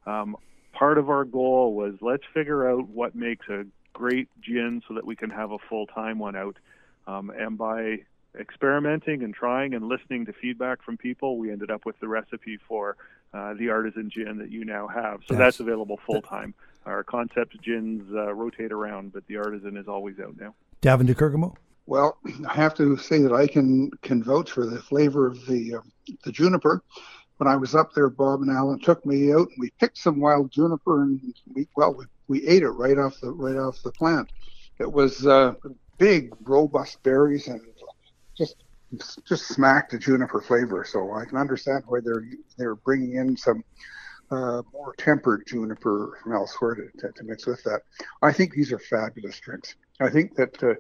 Part of our goal was let's figure out what makes a great gin so that we can have a full-time one out. And by experimenting and trying and listening to feedback from people, we ended up with the recipe for the Artisan gin that you now have. So that's available full-time. Our Concepts gins rotate around, but the Artisan is always out now. Davin de Kergamo? Well, I have to say that I can vouch for the flavor of the juniper. When I was up there, Bob and Alan took me out, and we picked some wild juniper, and we ate it right off the plant. It was big, robust berries, and just smacked the juniper flavor. So I can understand why they're bringing in some more tempered juniper from elsewhere to mix with that. I think these are fabulous drinks. I think that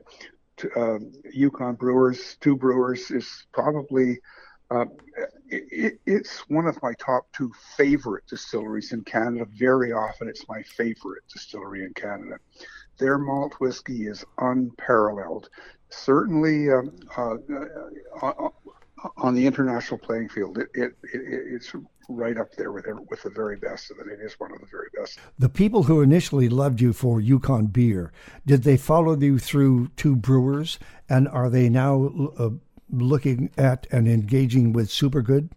Yukon Brewers, Two Brewers, is probably it's one of my top 2 favorite distilleries in Canada. Very often it's my favorite distillery in Canada. Their malt whiskey is unparalleled. Certainly on the international playing field, it's right up there with the very best, and it is one of the very best. The people who initially loved you for Yukon beer, did they follow you through Two Brewers, and are they now looking at and engaging with Supergood?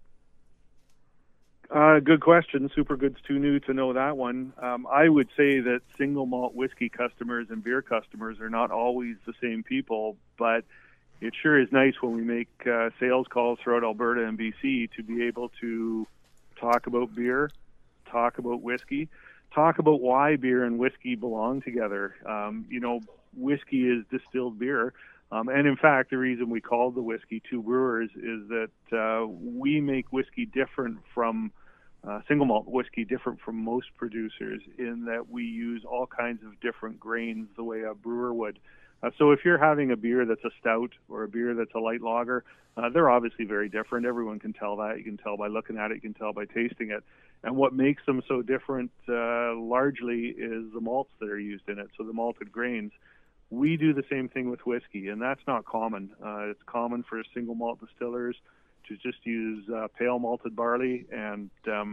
Good question. Supergood's too new to know that one. I would say that single malt whiskey customers and beer customers are not always the same people, but it sure is nice when we make sales calls throughout Alberta and BC to be able to talk about beer, talk about whiskey, talk about why beer and whiskey belong together. Whiskey is distilled beer. And in fact, the reason we called the whiskey Two Brewers is that we make whiskey different from single malt whiskey, different from most producers in that we use all kinds of different grains the way a brewer would. So if you're having a beer that's a stout or a beer that's a light lager, they're obviously very different. Everyone can tell that. You can tell by looking at it. You can tell by tasting it. And what makes them so different largely is the malts that are used in it, so the malted grains. We do the same thing with whiskey, and that's not common. It's common for single malt distillers to just use pale malted barley, and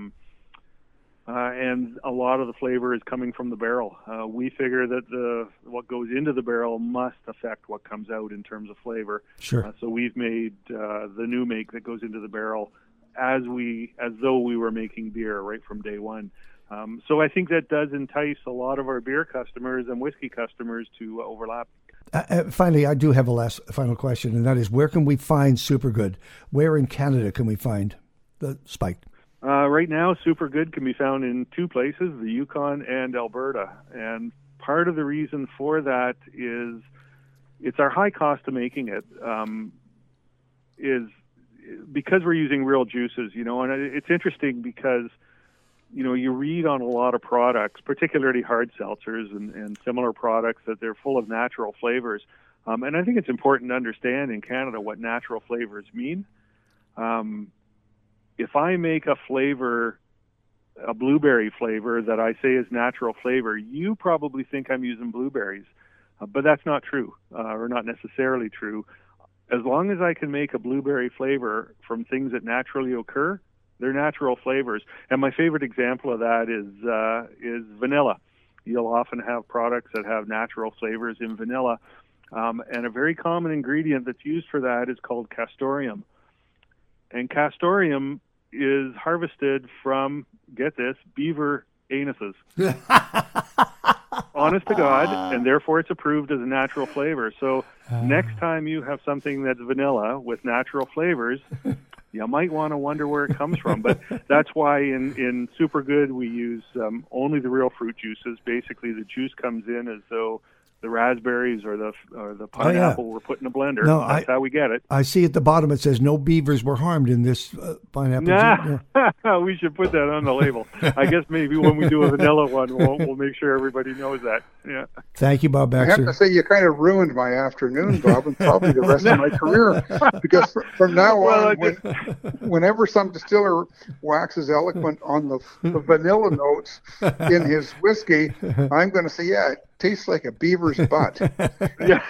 a lot of the flavor is coming from the barrel. We figure that what goes into the barrel must affect what comes out in terms of flavor. Sure. So we've made the new make that goes into the barrel as though we were making beer right from day one. So I think that does entice a lot of our beer customers and whiskey customers to overlap. Finally, I do have a final question, and that is, where can we find Supergood? Where in Canada can we find the Spiked? Right now, Supergood can be found in two places, the Yukon and Alberta. And part of the reason for that is it's our high cost of making it, is because we're using real juices, and it's interesting because, you read on a lot of products, particularly hard seltzers and similar products, that they're full of natural flavors. And I think it's important to understand in Canada what natural flavors mean. If I make a blueberry flavor that I say is natural flavor, you probably think I'm using blueberries, but that's not true, or not necessarily true. As long as I can make a blueberry flavor from things that naturally occur, they're natural flavors. And my favorite example of that is vanilla. You'll often have products that have natural flavors in vanilla, and a very common ingredient that's used for that is called castoreum. And castoreum is harvested from, get this, beaver anuses. Honest to God, and therefore it's approved as a natural flavor. So next time you have something that's vanilla with natural flavors, you might want to wonder where it comes from. But that's why in Supergood we use only the real fruit juices. Basically, the juice comes in as though the raspberries or the pineapple were put in a blender. No, that's how we get it. I see at the bottom it says no beavers were harmed in this pineapple. We should put that on the label. I guess maybe when we do a vanilla one, we'll make sure everybody knows that. Yeah. Thank you, Bob Baxter. I have to say you kind of ruined my afternoon, Bob, and probably the rest of my career. Because from now on, whenever some distiller waxes eloquent on the vanilla notes in his whiskey, I'm going to say, it tastes like a beaver's butt. Yeah.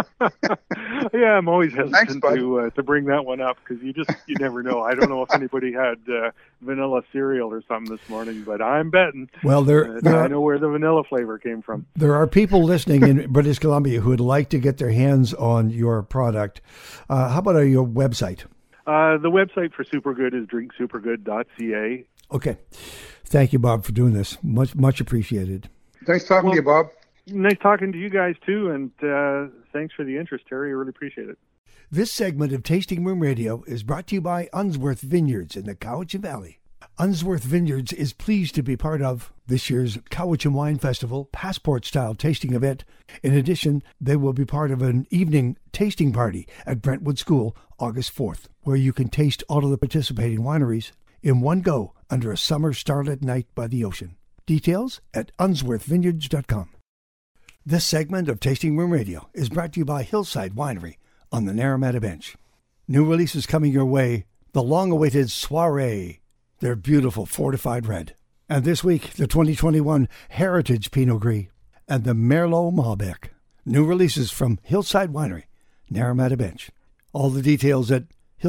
Yeah, I'm always hesitant to bring that one up because you never know. I don't know if anybody had vanilla cereal or something this morning, but I'm betting. Well, I know where the vanilla flavor came from. There are people listening in British Columbia who would like to get their hands on your product. How about your website? The website for Supergood is drinksupergood.ca. Okay. Thank you, Bob, for doing this. Much appreciated. Nice talking to you, Bob. Nice talking to you guys, too, and thanks for the interest, Terry. I really appreciate it. This segment of Tasting Room Radio is brought to you by Unsworth Vineyards in the Cowichan Valley. Unsworth Vineyards is pleased to be part of this year's Cowichan Wine Festival passport-style tasting event. In addition, they will be part of an evening tasting party at Brentwood School August 4th, where you can taste all of the participating wineries in one go under a summer starlit night by the ocean. Details at unsworthvineyards.com. This segment of Tasting Room Radio is brought to you by Hillside Winery on the Naramata Bench. New releases coming your way, the long-awaited Soirée, their beautiful fortified red. And this week, the 2021 Heritage Pinot Gris and the Merlot Malbec. New releases from Hillside Winery, Naramata Bench. All the details at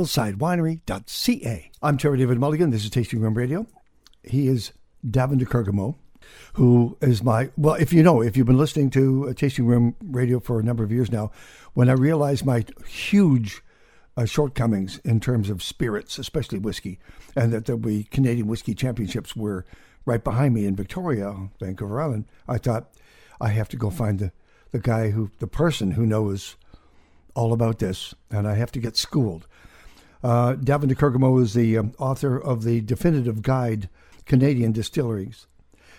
hillsidewinery.ca. I'm Terry David Mulligan. This is Tasting Room Radio. He is Davin de Kergamo, who is if you've been listening to Tasting Room Radio for a number of years now, when I realized my huge shortcomings in terms of spirits, especially whiskey, and that the Canadian Whiskey Championships were right behind me in Victoria, Vancouver Island, I thought I have to go find the person who knows all about this, and I have to get schooled. Davin de Kergamo is the author of the Definitive Guide, Canadian Distilleries,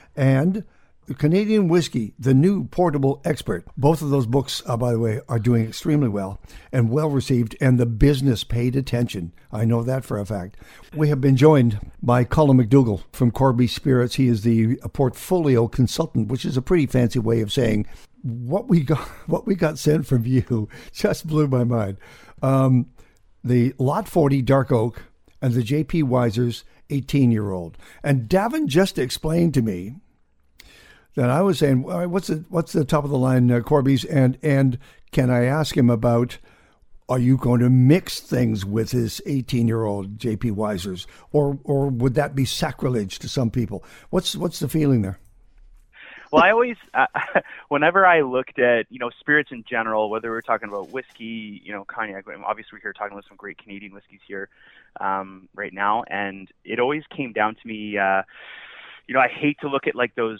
and Canadian Whiskey, the New Portable Expert. Both of those books, by the way, are doing extremely well and well received, and the business paid attention. I know that for a fact. We have been joined by Colin McDougall from Corby Spirits. He is the portfolio consultant, which is a pretty fancy way of saying what we got sent from you just blew my mind. The Lot 40 Dark Oak and the J.P. Wiser's 18-year-old. And Davin just explained to me that I was saying, all right, what's the top of the line Corby's, and can I ask him about, are you going to mix things with his 18-year-old J.P. Wiser's, or would that be sacrilege to some people? What's the feeling there? Well, I always, whenever I looked at, spirits in general, whether we're talking about whiskey, cognac, obviously we're here talking about some great Canadian whiskeys here right now, and it always came down to me, I hate to look at like those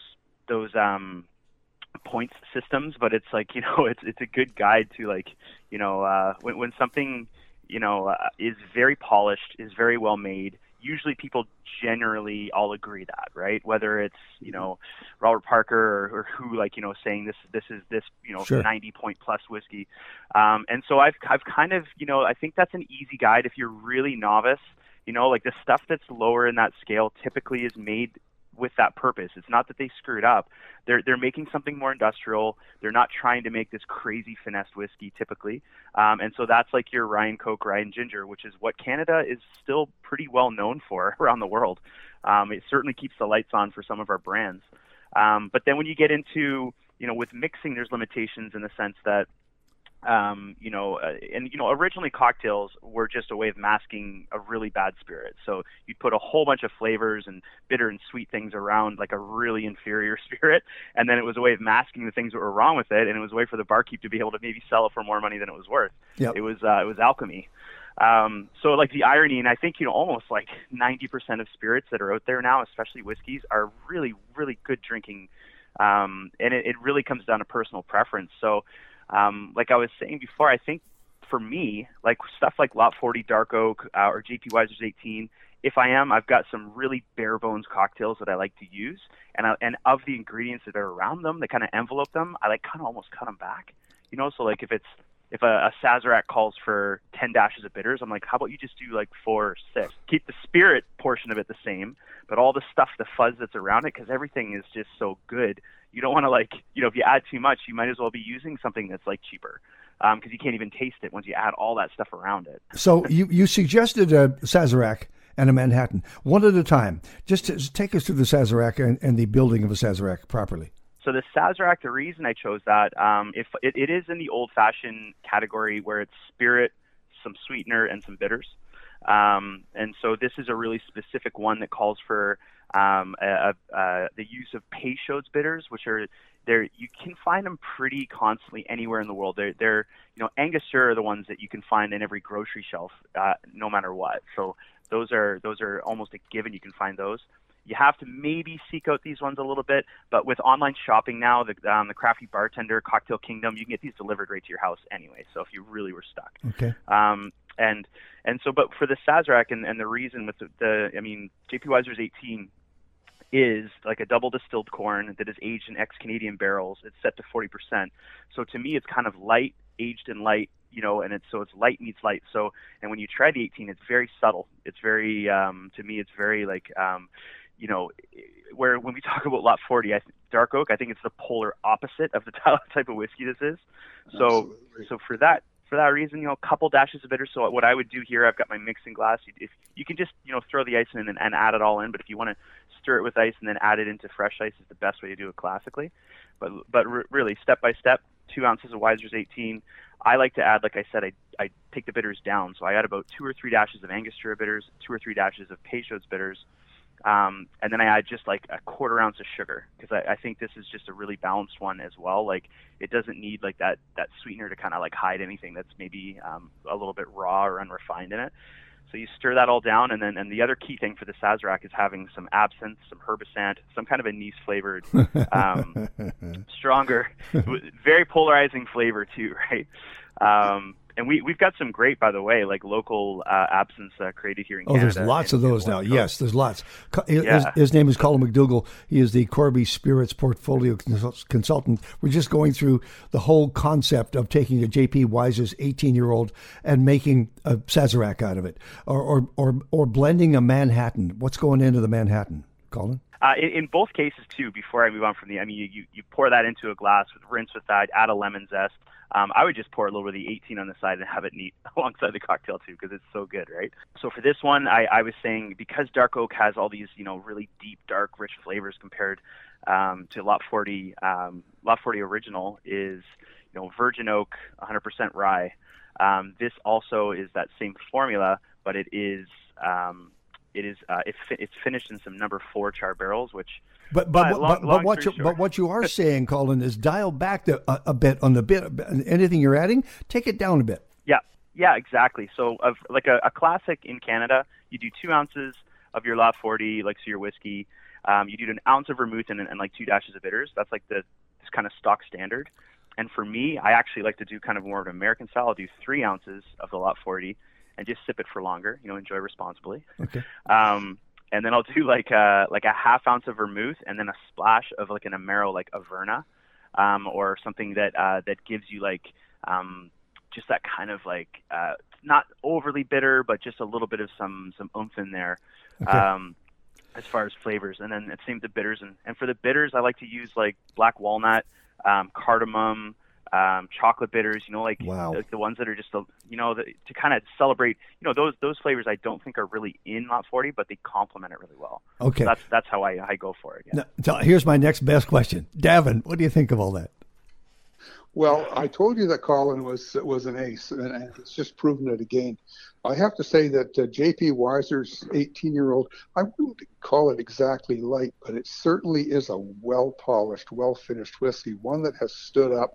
points systems, but it's like, it's a good guide to like, when something, is very polished, is very well made. Usually people generally all agree that, right? Whether it's, Robert Parker or who, like, saying this is sure. 90 point plus whiskey. And so I've kind of, I think that's an easy guide if you're really novice, like the stuff that's lower in that scale typically is made with that purpose. It's not that they screwed up. They're making something more industrial. They're not trying to make this crazy finessed whiskey typically. And so that's like your Ryan Coke, Ryan Ginger, which is what Canada is still pretty well known for around the world. It certainly keeps the lights on for some of our brands. But then when you get into, with mixing, there's limitations in the sense that, originally cocktails were just a way of masking a really bad spirit. So you'd put a whole bunch of flavors and bitter and sweet things around like a really inferior spirit, and then it was a way of masking the things that were wrong with it, and it was a way for the barkeep to be able to maybe sell it for more money than it was worth. Yep. It was alchemy. So like the irony, and I think, almost like 90% of spirits that are out there now, especially whiskeys, are really, really good drinking. And it really comes down to personal preference. So, like I was saying before, I think for me, like stuff like Lot 40 Dark Oak or J.P. Wiser's 18, I've got some really bare bones cocktails that I like to use, and of the ingredients that are around them that kind of envelope them, I like kind of almost cut them back, So like if a Sazerac calls for 10 dashes of bitters, I'm like, how about you just do like 4 or 6? Keep the spirit portion of it the same, but all the stuff, the fuzz that's around it, because everything is just so good. You don't want to if you add too much, you might as well be using something that's like cheaper, because you can't even taste it once you add all that stuff around it. So you suggested a Sazerac and a Manhattan, one at a time. Just to take us through the Sazerac and the building of a Sazerac properly. So the Sazerac, the reason I chose that, if it is in the old-fashioned category where it's spirit, some sweetener, and some bitters. And so this is a really specific one that calls for the use of Peychaud's bitters, which are there. You can find them pretty constantly anywhere in the world. They're Angostura are the ones that you can find in every grocery shelf, no matter what. So those are almost a given. You can find those. You have to maybe seek out these ones a little bit, but with online shopping now, the Crafty Bartender, Cocktail Kingdom, you can get these delivered right to your house anyway. So if you really were stuck, okay. But for the Sazerac and the reason with J.P. Wiser's 18 is like a double distilled corn that is aged in ex-Canadian barrels. It's set to 40%. So to me, it's kind of light, aged in light, and it's light meets light. So, and when you try the 18, it's very subtle. It's very, to me, it's very like, where when we talk about Lot 40, Dark Oak, I think it's the polar opposite of the type of whiskey this is. So, so for that reason, a couple dashes of bitter. So what I would do here, I've got my mixing glass. If you can just, throw the ice in and add it all in. But if you want to stir it with ice and then add it into fresh ice, is the best way to do it classically. But really, step by step, 2 ounces of Wiser's 18. I like to add, like I said, I take the bitters down. So I add about 2 or 3 dashes of Angostura bitters, 2 or 3 dashes of Peychaud's bitters. And then I add just like a 1/4 ounce of sugar, because I think this is just a really balanced one as well. Like it doesn't need like that sweetener to kind of like hide anything that's maybe a little bit raw or unrefined in it. So you stir that all down, and the other key thing for the Sazerac is having some absinthe, some herbicide, some kind of anise flavored, stronger, very polarizing flavor too, right? And we've got some great, by the way, like local absinthe created here in Canada. There's lots of those now. Yes, there's lots. His name is Colin McDougall. He is the Corby Spirits Portfolio Consultant. We're just going through the whole concept of taking a J.P. Wiser's 18-year-old and making a Sazerac out of it, or blending a Manhattan. What's going into the Manhattan, Colin? In both cases, too, before I move on from you pour that into a glass, rinse with that, add a lemon zest. I would just pour a little bit of the 18 on the side and have it neat alongside the cocktail, too, because it's so good, right? So for this one, I was saying because Dark Oak has all these, really deep, dark, rich flavors compared to Lot 40. Lot 40 Original is, virgin oak, 100% rye. This also is that same formula, but it's finished in some number 4 char barrels, which. But what you are saying, Colin, is dial back a bit on the bit. Anything you're adding, take it down a bit. Yeah, exactly. So, like a classic in Canada, you do 2 ounces of your Lot 40, like so your whiskey. You do an ounce of vermouth and like 2 dashes of bitters. That's like this kind of stock standard. And for me, I actually like to do kind of more of an American style. I'll do 3 ounces of the Lot 40 and just sip it for longer. Enjoy responsibly. Okay. And then I'll do like a half ounce of vermouth and then a splash of like an Amaro, like Averna, or something that gives you like just that kind of like not overly bitter, but just a little bit of some oomph in there. Okay. As far as flavors, and then same with the bitters. And for the bitters, I like to use like black walnut, cardamom, chocolate bitters, wow. the ones that are just, to kind of celebrate, those flavors I don't think are really in Lot 40, but they complement it really well. Okay. So that's how I go for it. Yeah. Now, here's my next best question. Davin, what do you think of all that? Well, I told you that Colin was an ace, and it's just proven it again. I have to say that J.P. Weiser's 18-year-old, I wouldn't call it exactly light, but it certainly is a well-polished, well-finished whiskey, one that has stood up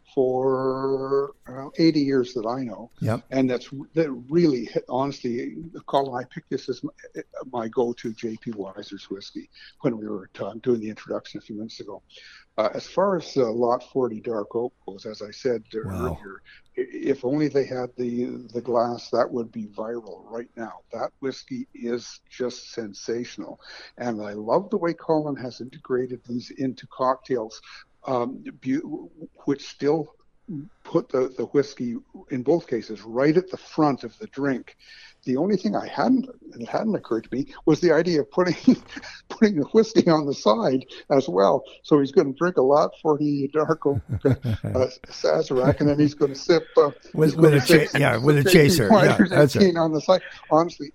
for 80 years that I know. Yep. And that really, honestly, Colin, I picked this as my go-to J.P. Weiser's whiskey when we were doing the introduction a few minutes ago. As far as Lot 40 Dark Oak goes, as I said earlier, if only they had the glass, that would be viral right now. That whiskey is just sensational. And I love the way Colin has integrated these into cocktails, which still put the whiskey, in both cases, right at the front of the drink. The only thing that hadn't occurred to me was the idea of putting the whiskey on the side as well. So he's going to drink a Lot 40 Dark Oak Sazerac, and then he's going to sip with a chaser. Yeah, that's it. On the side. Honestly,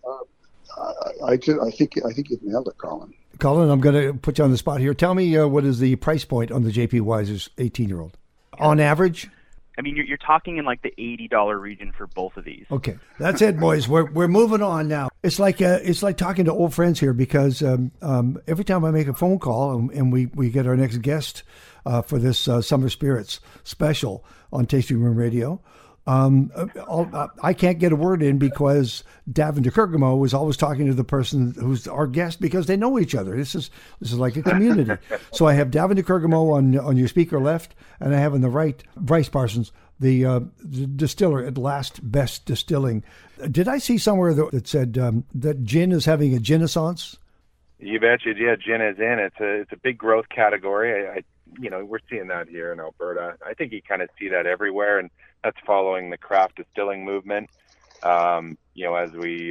I think you've nailed it, Colin. Colin, I'm going to put you on the spot here. Tell me what is the price point on the J.P. Weiser's 18-year-old on average? I mean, you're talking in like the $80 region for both of these. Okay, that's it, boys. We're moving on now. It's like talking to old friends here because every time I make a phone call and we get our next guest for this Summer Spirits special on Tasting Room Radio, I can't get a word in because Davin DeKergamo is always talking to the person who's our guest because they know each other. This is like a community. So I have Davin DeKergamo on your speaker left, and I have on the right Bryce Parsons, the distiller at Last Best Distilling. Did I see somewhere that said that gin is having a gin-naissance? You betcha. Yeah, gin is in. It's a big growth category. We're seeing that here in Alberta. I think you kind of see that everywhere, and that's following the craft distilling movement. As we,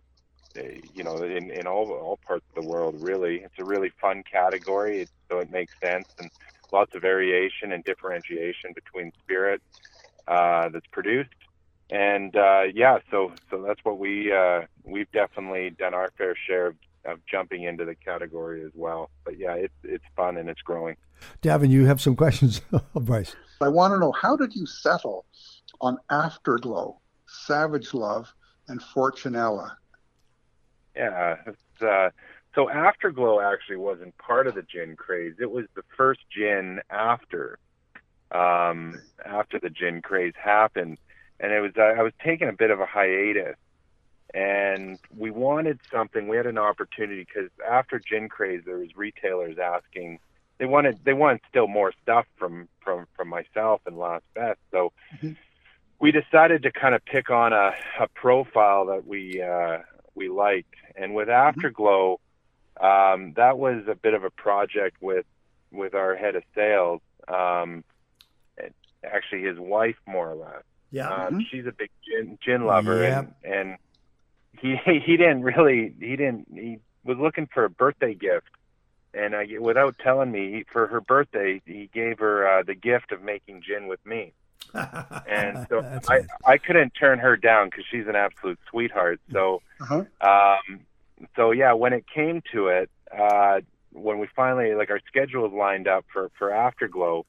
in all parts of the world, really, it's a really fun category. So it makes sense, and lots of variation and differentiation between spirit that's produced. And so that's what we've definitely done our fair share of jumping into the category as well. But yeah, it's fun and it's growing. Davin, you have some questions of Bryce. I want to know, how did you settle on Afterglow, Savage Love, and Fortunella? Yeah, so Afterglow actually wasn't part of the gin craze. It was the first gin after the gin craze happened, and it was I was taking a bit of a hiatus. And we wanted something. We had an opportunity because after gin craze, there was retailers asking. They wanted still more stuff from myself and Last Best. So we decided to kind of pick on a profile that we liked. And with Afterglow, that was a bit of a project with our head of sales. Actually, his wife, more or less. Yeah. She's a big gin lover, yeah. and he was looking for a birthday gift And without telling me, for her birthday, he gave her the gift of making gin with me. And so I couldn't turn her down because she's an absolute sweetheart. So, so yeah, when it came to it, when we finally, like, our schedules lined up for Afterglow,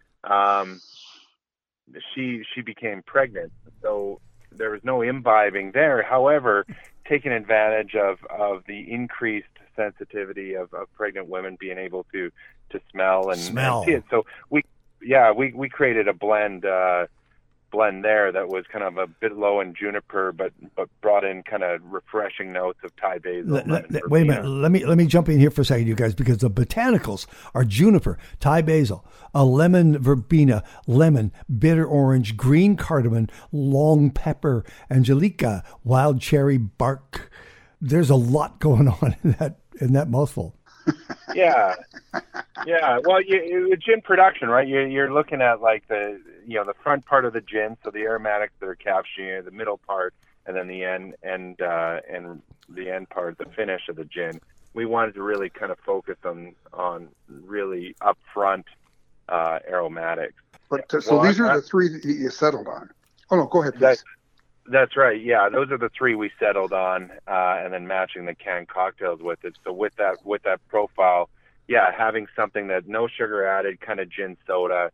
she became pregnant. So there was no imbibing there. However, taking advantage of the increased sensitivity of pregnant women being able to smell and see it. So we created a blend there that was kind of a bit low in juniper, but brought in kind of refreshing notes of Thai basil. Wait a minute. Let me jump in here for a second, you guys, because the botanicals are juniper, Thai basil, a lemon verbena, lemon, bitter orange, green cardamom, long pepper, angelica, wild cherry bark. There's a lot going on in that mouthful. Yeah. Well, gin production, right? You're looking at like the front part of the gin, so the aromatics that are captured, the middle part, and then the end and the end part, the finish of the gin. We wanted to really kind of focus on really upfront aromatics. But so these are the three that you settled on. Oh no, go ahead, please. That's right. Yeah, those are the three we settled on, and then matching the canned cocktails with it. So with that profile, yeah, having something that no sugar added, kind of gin soda,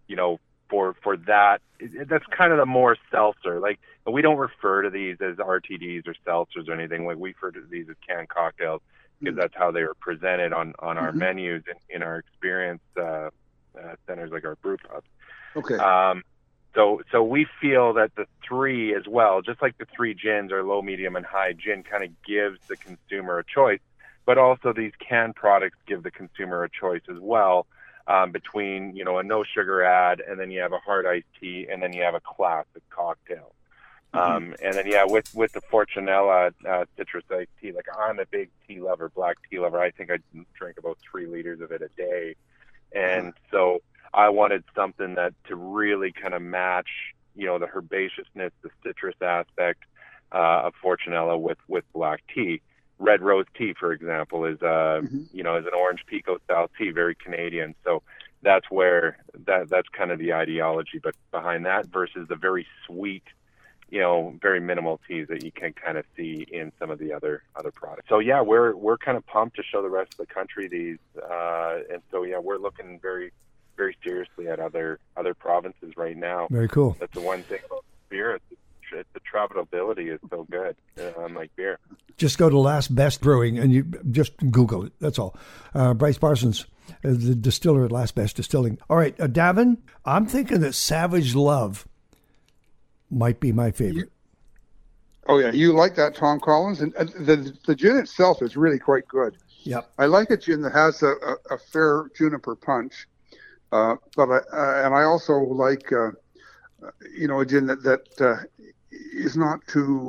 for that, that's kind of the more seltzer. Like, we don't refer to these as RTDs or seltzers or anything. Like, we refer to these as canned cocktails because that's how they were presented on our menus in our experience centers, like our brew pubs. Okay. So we feel that the three as well, just like the three gins are low, medium, and high, gin kind of gives the consumer a choice, but also these canned products give the consumer a choice as well, between, a no sugar ad, and then you have a hard iced tea, and then you have a classic cocktail. And then, with the Fortunella citrus iced tea, like, I'm a big tea lover, black tea lover. I think I drink about 3 liters of it a day. And so I wanted something that to really kind of match, the herbaceousness, the citrus aspect of Fortunella with black tea. Red rose tea, for example, is is an orange pekoe style tea, very Canadian. So that's where that's kind of the ideology, but behind that versus the very sweet, very minimal teas that you can kind of see in some of the other products. So yeah, we're kind of pumped to show the rest of the country these, and so yeah, we're looking very, very seriously at other provinces right now. Very cool. That's the one thing about beer. The travelability is so good, unlike beer. Just go to Last Best Brewing and you just Google it. That's all. Bryce Parsons, the distiller at Last Best Distilling. All right, Davin, I'm thinking that Savage Love might be my favorite. Oh yeah, you like that, Tom Collins, and the gin itself is really quite good. Yep. I like a gin that has a fair juniper punch, but I also like a gin that is not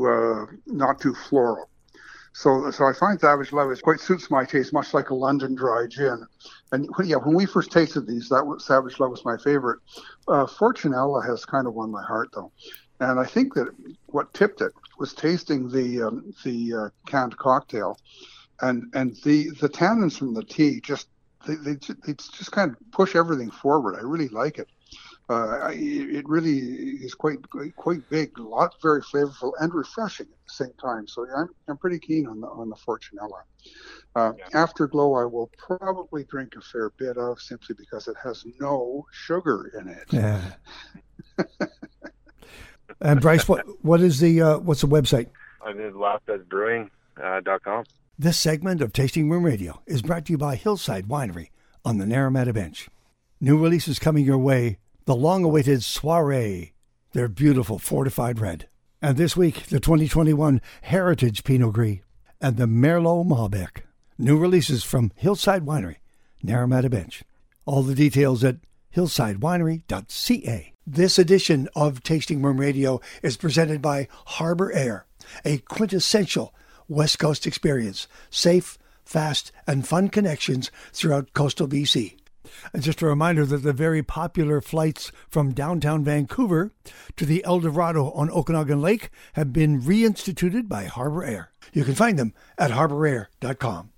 too floral. So I find Savage Love quite suits my taste, much like a London Dry gin. And when we first tasted these, Savage Love was my favorite. Fortunella has kind of won my heart though, and I think that what tipped it was tasting the canned cocktail, and the tannins from the tea they just kind of push everything forward. I really like it. It really is quite big, very flavorful and refreshing at the same time. So I'm pretty keen on the Fortunella. Afterglow, I will probably drink a fair bit of, simply because it has no sugar in it. Yeah. And Bryce, what's the website? It's lastbestbrewing.com. This segment of Tasting Room Radio is brought to you by Hillside Winery on the Naramata Bench. New releases coming your way. The long-awaited Soiree, their beautiful fortified red. And this week, the 2021 Heritage Pinot Gris and the Merlot Malbec. New releases from Hillside Winery, Naramata Bench. All the details at hillsidewinery.ca. This edition of Tasting Room Radio is presented by Harbor Air, a quintessential West Coast experience. Safe, fast, and fun connections throughout coastal BC. And just a reminder that the very popular flights from downtown Vancouver to the El Dorado on Okanagan Lake have been reinstituted by Harbor Air. You can find them at harbораir.com.